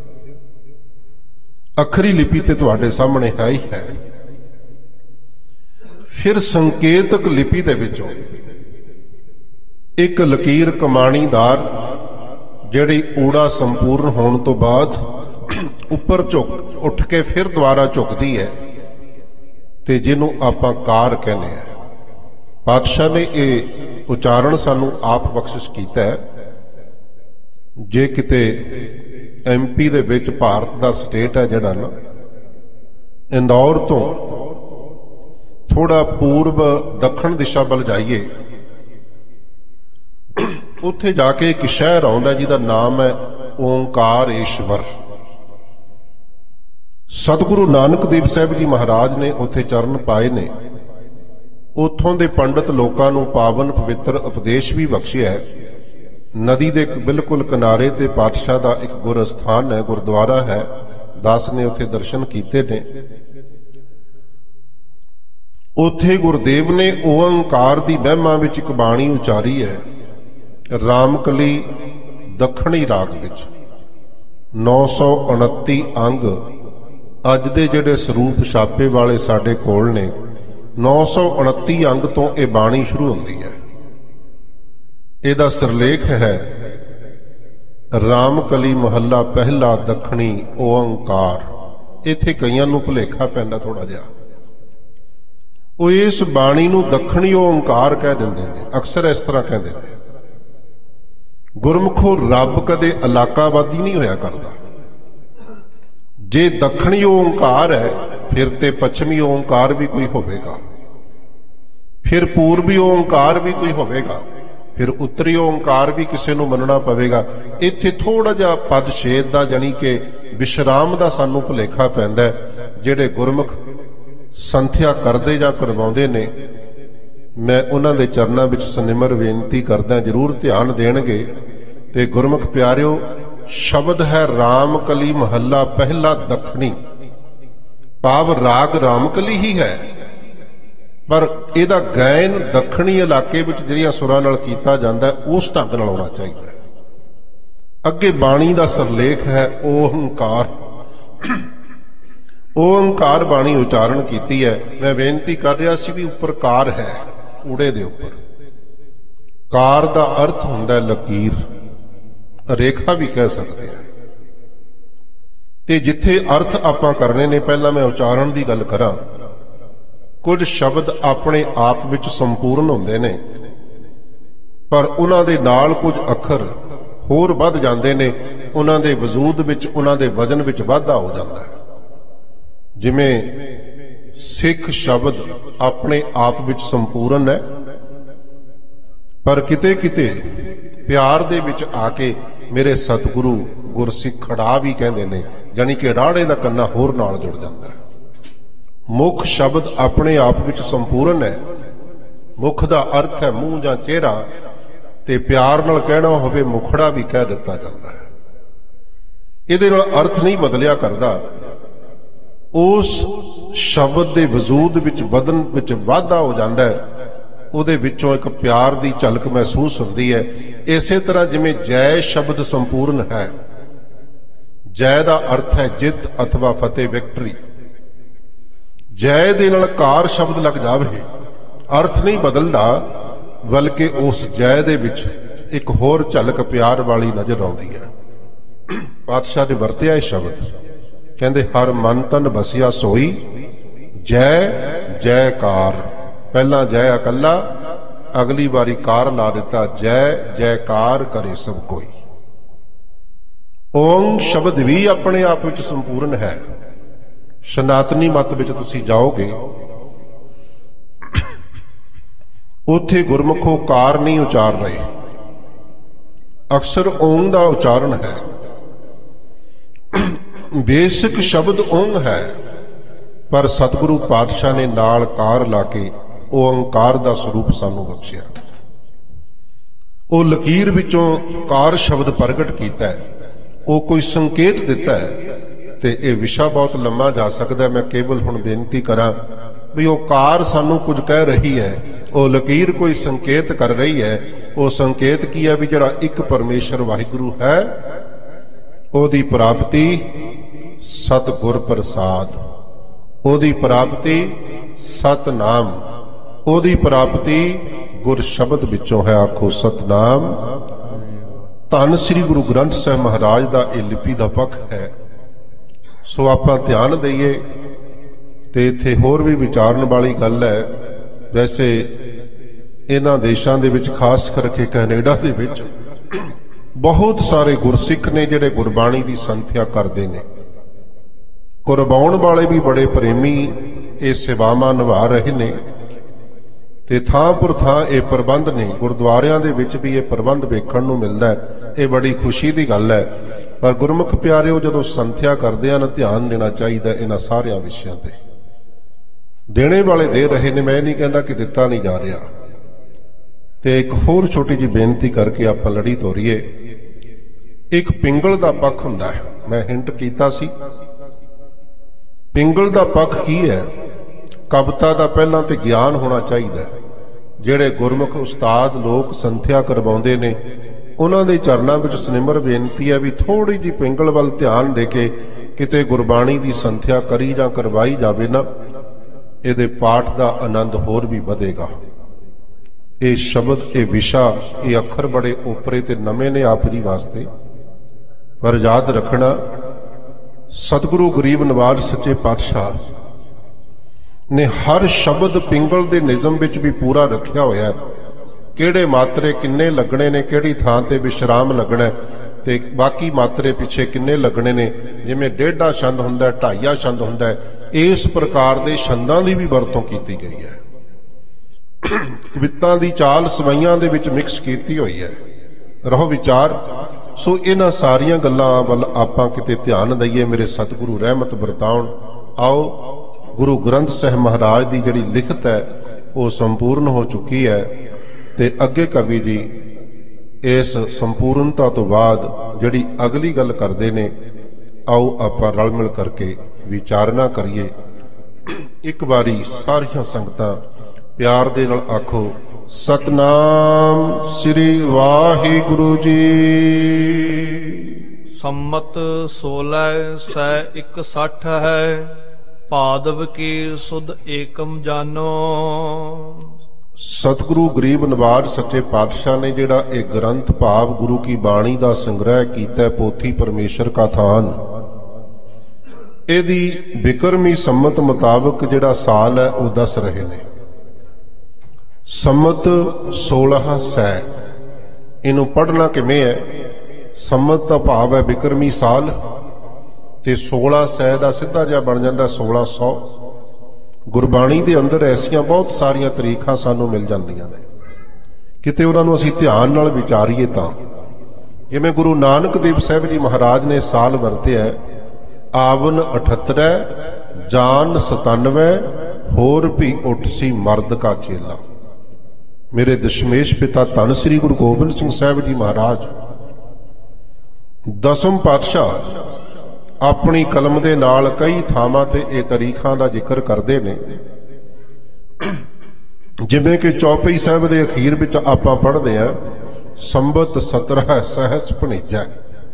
ਅੱਖਰੀ ਲਿਪੀ ਤੇ ਤੁਹਾਡੇ ਸਾਹਮਣੇ ਹੈ ਹੀ ਹੈ। ਫਿਰ ਸੰਕੇਤਕ ਲਿਪੀ ਦੇ ਵਿੱਚੋਂ ਇੱਕ ਲਕੀਰ ਕਮਾਣੀਦਾਰ, ਜਿਹੜੀ ਊੜਾ ਸੰਪੂਰਨ ਹੋਣ ਤੋਂ ਬਾਅਦ ਉੱਪਰ ਝੁਕ ਉੱਠ ਕੇ ਫਿਰ ਦੁਬਾਰਾ ਝੁਕਦੀ ਹੈ, ਤੇ ਜਿਹਨੂੰ ਆਪਾਂ ਕਾਰ ਕਹਿੰਦੇ ਆ। ਪਾਤਸ਼ਾਹ ਨੇ ਇਹ ਉਚਾਰਨ ਸਾਨੂੰ ਆਪ ਬਖਸ਼ਿਸ਼ ਕੀਤਾ ਹੈ। ਜੇ ਕਿਤੇ ਐਮਪੀ ਦੇ ਵਿੱਚ, ਭਾਰਤ ਦਾ ਸਟੇਟ ਹੈ ਜਿਹੜਾ ਨਾ, ਇੰਦੌਰ ਤੋਂ ਥੋੜਾ ਪੂਰਬ ਦੱਖਣ ਦਿਸ਼ਾ ਵੱਲ ਜਾਈਏ, ਉੱਥੇ ਜਾ ਕੇ ਇੱਕ ਸ਼ਹਿਰ ਆਉਂਦਾ ਜਿਹਦਾ ਨਾਮ ਹੈ ਓਂਕਾਰੇਸ਼ਵਰ। ਸਤਿਗੁਰੂ ਨਾਨਕ ਦੇਵ ਸਾਹਿਬ ਜੀ ਮਹਾਰਾਜ ਨੇ ਉੱਥੇ ਚਰਨ ਪਾਏ ਨੇ। ਉੱਥੋਂ ਦੇ ਪੰਡਤ ਲੋਕਾਂ ਨੂੰ ਪਾਵਨ ਪਵਿੱਤਰ ਉਪਦੇਸ਼ ਵੀ ਬਖਸ਼ਿਆ ਹੈ। ਨਦੀ ਦੇ ਬਿਲਕੁਲ ਕਿਨਾਰੇ ਤੇ ਪਾਤਸ਼ਾਹ ਦਾ ਇੱਕ ਗੁਰ ਅਸਥਾਨ ਹੈ, ਗੁਰਦੁਆਰਾ ਹੈ। ਦਾਸ ਨੇ ਉੱਥੇ ਦਰਸ਼ਨ ਕੀਤੇ ਨੇ। ਉੱਥੇ ਗੁਰਦੇਵ ਨੇ ਓੰਕਾਰ ਦੀ ਮਹਿਮਾ ਵਿੱਚ ਇੱਕ ਬਾਣੀ ਉਚਾਰੀ ਹੈ, ਰਾਮਕਲੀ ਦੱਖਣੀ ਰਾਗ ਵਿੱਚ। ਨੌ ਸੌ ਉਨੱਤੀ ਅੰਗ ਅੱਜ ਦੇ ਜਿਹੜੇ ਸਰੂਪ ਛਾਪੇ ਵਾਲੇ ਸਾਡੇ ਕੋਲ ਨੇ, ਨੌ ਸੌ ਉਨੱਤੀ ਅੰਗ ਤੋਂ ਇਹ ਬਾਣੀ ਸ਼ੁਰੂ ਹੁੰਦੀ ਹੈ। ਇਹਦਾ ਸਿਰਲੇਖ ਹੈ, ਰਾਮਕਲੀ ਮਹੱਲਾ ਪਹਿਲਾ ਦੱਖਣੀ ਓੰਕਾਰ। ਇੱਥੇ ਕਈਆਂ ਨੂੰ ਭੁਲੇਖਾ ਪੈਂਦਾ ਥੋੜਾ ਜਿਹਾ, ਉਹ ਇਸ ਬਾਣੀ ਨੂੰ ਦੱਖਣੀ ਓੰਕਾਰ ਕਹਿ ਦਿੰਦੇ ਨੇ, ਅਕਸਰ ਇਸ ਤਰ੍ਹਾਂ ਕਹਿੰਦੇ ਨੇ। ਗੁਰਮੁਖੋ, ਰੱਬ ਕਦੇ ਇਲਾਕਾਵਾਦੀ ਨਹੀਂ ਹੋਇਆ ਕਰਦਾ। ਜੇ ਦੱਖਣੀ ਓੰਕਾਰ ਹੈ, ਫਿਰ ਤੇ ਪੱਛਮੀ ਓੰਕਾਰ ਵੀ ਕੋਈ ਹੋਵੇਗਾ, ਫਿਰ ਪੂਰਬੀ ਓੰਕਾਰ ਵੀ ਕੋਈ ਹੋਵੇਗਾ, ਫਿਰ ਉੱਤਰੀ ਓੰਕਾਰ ਵੀ ਕਿਸੇ ਨੂੰ ਮੰਨਣਾ ਪਵੇਗਾ। ਇੱਥੇ ਥੋੜਾ ਜਿਹਾ ਪਦ ਛੇਦ ਦਾ, ਜਾਨੀ ਕਿ ਵਿਸ਼ਰਾਮ ਦਾ ਸਾਨੂੰ ਭੁਲੇਖਾ ਪੈਂਦਾ ਹੈ। ਜਿਹੜੇ ਗੁਰਮੁਖ ਸੰਥਿਆ ਕਰਦੇ ਜਾਂ ਕਰਵਾਉਂਦੇ ਨੇ, ਮੈਂ ਉਹਨਾਂ ਦੇ ਚਰਨਾਂ ਵਿੱਚ ਸਨਿਮਰ ਬੇਨਤੀ ਕਰਦਾ, ਜ਼ਰੂਰ ਧਿਆਨ ਦੇਣਗੇ। ਤੇ ਗੁਰਮੁਖ ਪਿਆਰਿਓ, ਸ਼ਬਦ ਹੈ ਰਾਮਕਲੀ ਮਹੱਲਾ ਪਹਿਲਾ ਦੱਖਣੀ, ਭਾਵ ਰਾਗ ਰਾਮਕਲੀ ਹੀ ਹੈ, ਪਰ ਇਹਦਾ ਗਾਇਨ ਦੱਖਣੀ ਇਲਾਕੇ ਵਿੱਚ ਜਿਹੜੀਆਂ ਸੁਰਾਂ ਨਾਲ ਕੀਤਾ ਜਾਂਦਾ, ਉਸ ਢੰਗ ਨਾਲ ਆਉਣਾ ਚਾਹੀਦਾ ਹੈ। ਅੱਗੇ ਬਾਣੀ ਦਾ ਸਿਰਲੇਖ ਹੈ ਓੰਕਾਰ। ਓੰਕਾਰ ਬਾਣੀ ਉਚਾਰਨ ਕੀਤੀ ਹੈ। ਮੈਂ ਬੇਨਤੀ ਕਰ ਰਿਹਾ ਸੀ ਵੀ ਉੱਪਰ ਕਾਰ ਹੈ, ਊੜੇ ਦੇ ਉੱਪਰ। ਕਾਰ ਦਾ ਅਰਥ ਹੁੰਦਾ ਲਕੀਰ, ਰੇਖਾ ਵੀ ਕਹਿ ਸਕਦੇ ਆ। ਤੇ ਜਿੱਥੇ ਅਰਥ ਆਪਾਂ ਕਰਨੇ ਨੇ, ਪਹਿਲਾਂ ਮੈਂ ਉਚਾਰਨ ਦੀ ਗੱਲ ਕਰਾਂ। ਕੁਝ ਸ਼ਬਦ ਆਪਣੇ ਆਪ ਵਿੱਚ ਸੰਪੂਰਨ ਹੁੰਦੇ ਨੇ, ਪਰ ਉਹਨਾਂ ਦੇ ਨਾਲ ਕੁਝ ਅੱਖਰ ਹੋਰ ਵੱਧ ਜਾਂਦੇ ਨੇ, ਉਹਨਾਂ ਦੇ ਵਜੂਦ ਵਿੱਚ, ਉਹਨਾਂ ਦੇ ਵਜ਼ਨ ਵਿੱਚ ਵਾਧਾ ਹੋ ਜਾਂਦਾ ਹੈ। ਜਿਵੇਂ ਸਿੱਖ ਸ਼ਬਦ ਆਪਣੇ ਆਪ ਵਿੱਚ ਸੰਪੂਰਨ ਹੈ, ਪਰ ਕਿਤੇ ਕਿਤੇ ਪਿਆਰ ਦੇ ਵਿੱਚ ਆ ਕੇ ਮੇਰੇ ਸਤਿਗੁਰੂ ਗੁਰਸਿੱਖ ਖੜਾ ਵੀ ਕਹਿੰਦੇ ਨੇ, ਜਾਣੀ ਕਿ ਰਾੜੇ ਦਾ ਕੰਨਾ ਹੋਰ ਨਾਲ ਜੁੜ ਜਾਂਦਾ ਹੈ। ਮੁੱਖ ਸ਼ਬਦ ਆਪਣੇ ਆਪ ਵਿੱਚ ਸੰਪੂਰਨ ਹੈ। ਮੁੱਖ ਦਾ ਅਰਥ ਹੈ ਮੂੰਹ ਜਾਂ ਚਿਹਰਾ, ਤੇ ਪਿਆਰ ਨਾਲ ਕਹਿਣਾ ਹੋਵੇ ਮੁਖੜਾ ਵੀ ਕਹਿ ਦਿੱਤਾ ਜਾਂਦਾ ਹੈ। ਇਹਦੇ ਨਾਲ ਅਰਥ ਨਹੀਂ ਬਦਲਿਆ ਕਰਦਾ। ਉਸ ਸ਼ਬਦ ਦੇ ਵਜੂਦ ਵਿੱਚ, ਵਧਨ ਵਿੱਚ ਵਾਧਾ ਹੋ ਜਾਂਦਾ ਹੈ, ਉਹਦੇ ਵਿੱਚੋਂ ਇੱਕ ਪਿਆਰ ਦੀ ਝਲਕ ਮਹਿਸੂਸ ਹੁੰਦੀ ਹੈ। ਇਸੇ ਤਰ੍ਹਾਂ ਜਿਵੇਂ ਜੈ ਸ਼ਬਦ ਸੰਪੂਰਨ ਹੈ, ਜੈ ਦਾ ਅਰਥ ਹੈ ਜਿੱਤ ਅਥਵਾ ਫਤਿਹ, ਵਿਕਟਰੀ। ਜੈ ਦੇ ਨਾਲ ਕਾਰ ਸ਼ਬਦ ਲੱਗ ਜਾਵੇ, ਅਰਥ ਨਹੀਂ ਬਦਲਦਾ, ਬਲਕਿ ਉਸ ਜੈ ਦੇ ਵਿੱਚ ਇੱਕ ਹੋਰ ਝਲਕ ਪਿਆਰ ਵਾਲੀ ਨਜ਼ਰ ਆਉਂਦੀ ਹੈ। ਪਾਤਸ਼ਾਹ ਨੇ ਵਰਤਿਆ ਇਹ ਸ਼ਬਦ, ਕਹਿੰਦੇ ਹਰ ਮਨ ਤਨ ਬਸਿਆ ਸੋਈ ਜੈ ਜੈਕਾਰ। ਪਹਿਲਾਂ ਜੈ ਇਕੱਲਾ, ਅਗਲੀ ਵਾਰੀ ਕਾਰ ਲਾ ਦਿੱਤਾ, ਜੈ ਜੈਕਾਰ ਕਰੇ ਸਭ ਕੋਈ। ਓਮ ਸ਼ਬਦ ਵੀ ਆਪਣੇ ਆਪ ਵਿੱਚ ਸੰਪੂਰਨ ਹੈ। ਸਨਾਤਨੀ ਮਤ ਵਿੱਚ ਤੁਸੀਂ ਜਾਓਗੇ, ਉੱਥੇ ਗੁਰਮੁਖੋ ਕਾਰ ਨਹੀਂ ਉਚਾਰ ਰਹੇ, ਅਕਸਰ ਓਮ ਦਾ ਉਚਾਰਨ ਹੈ। ਬੇਸਿਕ ਸ਼ਬਦ ਓਮ ਹੈ, ਪਰ ਸਤਿਗੁਰੂ ਪਾਤਸ਼ਾਹ ਨੇ ਨਾਲ ਕਾਰ ਲਾ ਕੇ ਓੰਕਾਰ ਦਾ ਸਰੂਪ ਸਾਨੂੰ ਬਖਸ਼ਿਆ। ਉਹ ਲਕੀਰ ਵਿੱਚੋਂ ਕਾਰ ਸ਼ਬਦ ਪ੍ਰਗਟ ਕੀਤਾ ਹੈ, ਉਹ ਕੋਈ ਸੰਕੇਤ ਦਿੱਤਾ ਹੈ। ਤੇ ਇਹ ਵਿਸ਼ਾ ਬਹੁਤ ਲੰਮਾ ਜਾ ਸਕਦਾ, ਮੈਂ ਕੇਵਲ ਹੁਣ ਬੇਨਤੀ ਕਰਾਂ ਵੀ ਉਹ ਕਾਰ ਸਾਨੂੰ ਕੁਝ ਕਹਿ ਰਹੀ ਹੈ, ਉਹ ਲਕੀਰ ਕੋਈ ਸੰਕੇਤ ਕਰ ਰਹੀ ਹੈ। ਉਹ ਸੰਕੇਤ ਕੀ ਹੈ? ਵੀ ਜਿਹੜਾ ਇੱਕ ਪਰਮੇਸ਼ਰ ਵਾਹਿਗੁਰੂ ਹੈ, ਉਹਦੀ ਪ੍ਰਾਪਤੀ ਸਤਿਗੁਰ ਪ੍ਰਸਾਦ, ਉਹਦੀ ਪ੍ਰਾਪਤੀ ਸਤਨਾਮ, ਉਹਦੀ ਪ੍ਰਾਪਤੀ ਗੁਰ ਸ਼ਬਦ ਵਿੱਚੋਂ ਹੈ। ਆਖੋ ਸਤਨਾਮ। ਧੰਨ ਸ੍ਰੀ ਗੁਰੂ ਗ੍ਰੰਥ ਸਾਹਿਬ ਮਹਾਰਾਜ ਦਾ ਇਹ ਲਿਪੀ ਦਾ ਪੱਖ ਹੈ। ਸੋ ਆਪਾਂ ਧਿਆਨ ਦਈਏ। ਤੇ ਇੱਥੇ ਹੋਰ ਵੀ ਵਿਚਾਰਨ ਵਾਲੀ ਗੱਲ ਹੈ। ਵੈਸੇ ਇਹਨਾਂ ਦੇਸ਼ਾਂ ਦੇ ਵਿੱਚ, ਖਾਸ ਕਰਕੇ ਕੈਨੇਡਾ ਦੇ ਵਿੱਚ, ਬਹੁਤ ਸਾਰੇ ਗੁਰਸਿੱਖ ਨੇ ਜਿਹੜੇ ਗੁਰਬਾਣੀ ਦੀ ਸੰਥਿਆ ਕਰਦੇ ਨੇ। ਕੁਰਬਾਉਣ ਵਾਲੇ ਵੀ ਬੜੇ ਪ੍ਰੇਮੀ ਇਹ ਸੇਵਾਵਾਂ ਨਿਭਾ ਰਹੇ ਨੇ, ਤੇ ਥਾਂ ਪਰ ਥਾਂ ਇਹ ਪ੍ਰਬੰਧ ਨੇ। ਗੁਰਦੁਆਰਿਆਂ ਦੇ ਵਿੱਚ ਵੀ ਇਹ ਪ੍ਰਬੰਧ ਵੇਖਣ ਨੂੰ ਮਿਲਦਾ ਹੈ। ਇਹ ਬੜੀ ਖੁਸ਼ੀ ਦੀ ਗੱਲ ਹੈ। ਪਰ ਗੁਰਮੁਖ ਪਿਆਰਿਓ, ਜਦੋਂ ਸੰਥਿਆ ਕਰਦੇ ਹਨ, ਧਿਆਨ ਦੇਣਾ ਚਾਹੀਦਾ ਇਹਨਾਂ ਸਾਰਿਆਂ ਵਿਸ਼ਿਆਂ ਤੇ। ਦੇਣੇ ਵਾਲੇ ਦੇ ਰਹੇ ਨੇ, ਮੈਂ ਨਹੀਂ ਕਹਿੰਦਾ ਕਿ ਦਿੱਤਾ ਨਹੀਂ ਜਾ ਰਿਹਾ। ਤੇ ਇੱਕ ਹੋਰ ਛੋਟੀ ਜਿਹੀ ਬੇਨਤੀ ਕਰਕੇ ਆਪਾਂ ਲੜੀ ਤੋਰੀਏ। ਇੱਕ ਪਿੰਗਲ ਦਾ ਪੱਖ ਹੁੰਦਾ ਹੈ, ਮੈਂ ਹਿੰਟ ਕੀਤਾ ਸੀ। ਪਿੰਗਲ ਦਾ ਪੱਖ ਕੀ ਹੈ? ਕਵਿਤਾ ਦਾ ਪਹਿਲਾਂ ਤੇ ਗਿਆਨ ਹੋਣਾ ਚਾਹੀਦਾ। ਜਿਹੜੇ ਗੁਰਮੁਖ ਉਸਤਾਦ ਲੋਕ ਸੰਥਿਆ ਕਰਵਾਉਂਦੇ ਨੇ, ਉਹਨਾਂ ਦੇ ਚਰਨਾਂ ਵਿੱਚ ਸਨਿਮਰ ਬੇਨਤੀ ਹੈ ਵੀ ਥੋੜੀ ਜਿਹੀ ਪਿੰਗਲ ਵੱਲ ਧਿਆਨ ਦੇ ਕੇ ਕਿਤੇ ਗੁਰਬਾਣੀ ਦੀ ਸੰਥਿਆ ਕਰੀ ਜਾਂ ਕਰਵਾਈ ਜਾਵੇ ਨਾ, ਇਹਦੇ ਪਾਠ ਦਾ ਆਨੰਦ ਹੋਰ ਵੀ ਵਧੇਗਾ। ਇਹ ਸ਼ਬਦ, ਇਹ ਵਿਸ਼ਾ, ਇਹ ਅੱਖਰ ਬੜੇ ਓਪਰੇ ਤੇ ਨਵੇਂ ਨੇ ਆਪ ਜੀ ਵਾਸਤੇ, ਪਰ ਯਾਦ ਰੱਖਣਾ ਸਤਿਗੁਰੂ ਗਰੀਬ ਨਵਾਜ ਸੱਚੇ ਪਾਤਸ਼ਾਹ ਨੇ ਹਰ ਸ਼ਬਦ ਪਿੰਗਲ ਦੇ ਨਿਯਮ ਵਿੱਚ ਵੀ ਪੂਰਾ ਰੱਖਿਆ ਹੋਇਆ। ਕਿਹੜੇ ਮਾਤਰੇ ਕਿੰਨੇ ਲੱਗਣੇ ਨੇ, ਕਿਹੜੀ ਥਾਂ ਤੇ ਵਿਸ਼ਰਾਮ ਲੱਗਣਾ, ਤੇ ਬਾਕੀ ਮਾਤਰੇ ਪਿੱਛੇ ਕਿੰਨੇ ਲੱਗਣੇ ਨੇ। ਜਿਵੇਂ ਡੇਢਾ ਛੰਦ ਹੁੰਦਾ, ਢਾਈਆ ਛੰਦ ਹੁੰਦਾ, ਇਸ ਪ੍ਰਕਾਰ ਦੇ ਛੰਦਾਂ ਦੀ ਵੀ ਵਰਤੋਂ ਕੀਤੀ ਗਈ ਹੈ। ਕਵਿਤਾਂ ਦੀ ਚਾਲ ਸਵਈਆਂ ਦੇ ਵਿੱਚ ਮਿਕਸ ਕੀਤੀ ਹੋਈ ਹੈ। ਰਹੋ ਵਿਚਾਰ। ਸੋ ਇਹਨਾਂ ਸਾਰੀਆਂ ਗੱਲਾਂ ਵੱਲ ਆਪਾਂ ਕਿਤੇ ਧਿਆਨ ਦਈਏ। ਮੇਰੇ ਸਤਿਗੁਰੂ ਰਹਿਮਤ ਵਰਤਾਉਣ। ਆਓ, ਗੁਰੂ ਗ੍ਰੰਥ ਸਾਹਿਬ ਮਹਾਰਾਜ ਦੀ ਜਿਹੜੀ ਲਿਖਤ ਹੈ ਉਹ ਸੰਪੂਰਨ ਹੋ ਚੁੱਕੀ ਹੈ, ਤੇ ਅੱਗੇ ਕਵੀ ਜੀ ਇਸ ਸੰਪੂਰਨਤਾ ਤੋਂ ਬਾਅਦ ਜਿਹੜੀ ਅਗਲੀ ਗੱਲ ਕਰਦੇ ਨੇ, ਆਓ ਆਪਾਂ ਰਲ ਮਿਲ ਕਰਕੇ ਵਿਚਾਰਨਾ ਕਰੀਏ। ਇੱਕ ਵਾਰੀ ਸਾਰੀਆਂ ਸੰਗਤਾਂ ਪਿਆਰ ਦੇ ਨਾਲ ਆਖੋ, ਸਤਨਾਮ ਸ੍ਰੀ ਵਾਹਿਗੁਰੂ ਜੀ। ਸੰਮਤ ਸੋਲਹ ਸੈ ਇਕਸਠ ਹੈ, ਪਾਦਵ ਕੀ ਸੁਧ ਏਕਮ ਜਾਨੋ। ਸਤਿਗੁਰੂ ਗਰੀਬ ਨਵਾਜ ਸੱਚੇ ਪਾਤਸ਼ਾਹ ਨੇ ਜਿਹੜਾ ਇਹ ਗ੍ਰੰਥ ਭਾਵ ਗੁਰੂ ਕੀ ਬਾਣੀ ਦਾ ਸੰਗ੍ਰਹਿ ਕੀਤਾ, ਪੋਥੀ ਪਰਮੇਸ਼ਰ ਕਾ ਥਾਨ, ਇਹਦੀ ਬਿਕਰਮੀ ਸੰਮਤ ਮੁਤਾਬਕ ਜਿਹੜਾ ਸਾਲ ਹੈ ਉਹ ਦੱਸ ਰਹੇ ਨੇ। ਸੰਮਤ ਸੋਲ੍ਹਾਂ ਸੈ, ਇਹਨੂੰ ਪੜ੍ਹਨਾ ਕਿਵੇਂ ਹੈ? ਸੰਮਤ ਦਾ ਭਾਵ ਹੈ ਬਿਕਰਮੀ ਸਾਲ, ਤੇ ਸੋਲ੍ਹਾਂ ਸੈ ਦਾ ਸਿੱਧਾ ਜਿਹਾ ਬਣ ਜਾਂਦਾ ਸੋਲ੍ਹਾਂ ਸੌ। ਗੁਰਬਾਣੀ ਦੇ ਅੰਦਰ ਐਸੀਆਂ ਬਹੁਤ ਸਾਰੀਆਂ ਤਰੀਕਾਂ ਸਾਨੂੰ ਮਿਲ ਜਾਂਦੀਆਂ ਨੇ, ਕਿਤੇ ਉਹਨਾਂ ਨੂੰ ਅਸੀਂ ਧਿਆਨ ਨਾਲ ਵਿਚਾਰੀਏ ਤਾਂ। ਜਿਵੇਂ ਗੁਰੂ ਨਾਨਕ ਦੇਵ ਸਾਹਿਬ ਜੀ ਮਹਾਰਾਜ ਨੇ ਸਾਲ ਵਰਤਿਆ ਆਵਨ ਅਠੱਤਰੈ ਜਾਨ ਸਤਾਨਵੇਂ ਹੋਰ ਵੀ ਉੱਠ ਸੀ ਮਰਦ ਕਾ ਚੇਲਾ। ਮੇਰੇ ਦਸ਼ਮੇਸ਼ ਪਿਤਾ ਧੰਨ ਸ੍ਰੀ ਗੁਰੂ ਗੋਬਿੰਦ ਸਿੰਘ ਸਾਹਿਬ ਜੀ ਮਹਾਰਾਜ ਦਸਮ ਪਾਤਸ਼ਾਹ ਆਪਣੀ ਕਲਮ ਦੇ ਨਾਲ ਕਈ ਥਾਵਾਂ ਤੇ ਇਹ ਤਰੀਕਾਂ ਦਾ ਜ਼ਿਕਰ ਕਰਦੇ ਨੇ। ਜਿਵੇਂ ਕਿ ਚੌਪਈ ਸਾਹਿਬ ਦੇ ਅਖੀਰ ਵਿੱਚ ਆਪਾਂ ਪੜ੍ਹਦੇ ਆ ਸੰਮਤ ਸਤਰਾਂ ਸਹਿਸ ਭਣੀਜੈ।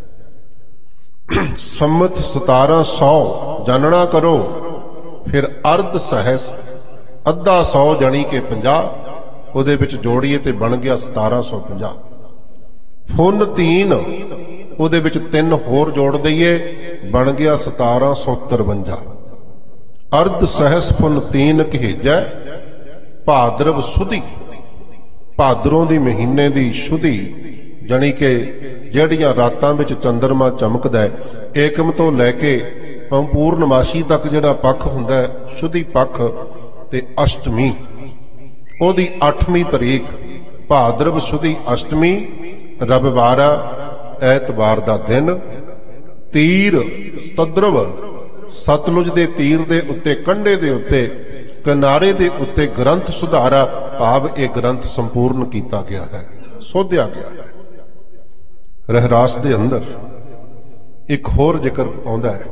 ਸੰਮਤ ਸਤਾਰਾਂ ਸੌ ਜਾਣਨਾ ਕਰੋ, ਫਿਰ ਅਰਧ ਸਹਿਸ ਅੱਧਾ ਸੌ ਜਾਣੀ ਕਿ ਪੰਜਾਹ, ਉਹਦੇ ਵਿੱਚ ਜੋੜੀਏ ਤੇ ਬਣ ਗਿਆ ਸਤਾਰਾਂ ਸੌ ਪੰਜਾਹ। ਫੁੰਨ ਤੀਨ, ਉਹਦੇ ਵਿੱਚ ਤਿੰਨ ਹੋਰ ਜੋੜ ਦਈਏ ਬਣ ਗਿਆ ਸਤਾਰਾਂ ਸੌ ਤਰਵੰਜਾ। ਅਰਧ ਸਹਿਸ ਫੁੰਨ ਤੀਨ ਕਹੇਜੈ ਭਾਦਰਵ ਸੁਦੀ। ਭਾਦਰੋਂ ਦੀ ਮਹੀਨੇ ਦੀ ਸ਼ੁੱਧੀ ਜਾਣੀ ਕਿ ਜਿਹੜੀਆਂ ਰਾਤਾਂ ਵਿੱਚ ਚੰਦਰਮਾ ਚਮਕਦਾ ਹੈ, ਏਕਮ ਤੋਂ ਲੈ ਕੇ ਪੂਰਨਮਾਸ਼ੀ ਤੱਕ ਜਿਹੜਾ ਪੱਖ ਹੁੰਦਾ ਹੈ ਸ਼ੁੱਧੀ ਪੱਖ, ਤੇ ਅਸ਼ਟਮੀ ਉਹਦੀ ਅੱਠਵੀਂ ਤਰੀਕ ਭਾਦਰਵ ਸੁਦੀ ਅਸ਼ਟਮੀ ਰਵਿਵਾਰ ਐਤਵਾਰ ਦਾ ਦਿਨ। ਤੀਰ ਸਤਦਰਵ ਸਤਲੁਜ ਦੇ ਤੀਰ ਦੇ ਉੱਤੇ ਕੰਢੇ ਦੇ ਉੱਤੇ ਕਿਨਾਰੇ ਦੇ ਉੱਤੇ ਗ੍ਰੰਥ ਸੁਧਾਰਾ, ਭਾਵ ਇਹ ਗ੍ਰੰਥ ਸੰਪੂਰਨ ਕੀਤਾ ਗਿਆ ਹੈ, ਸੋਧਿਆ ਗਿਆ ਹੈ। ਰਹਿਰਾਸ ਦੇ ਅੰਦਰ ਇੱਕ ਹੋਰ ਜ਼ਿਕਰ ਆਉਂਦਾ ਹੈ,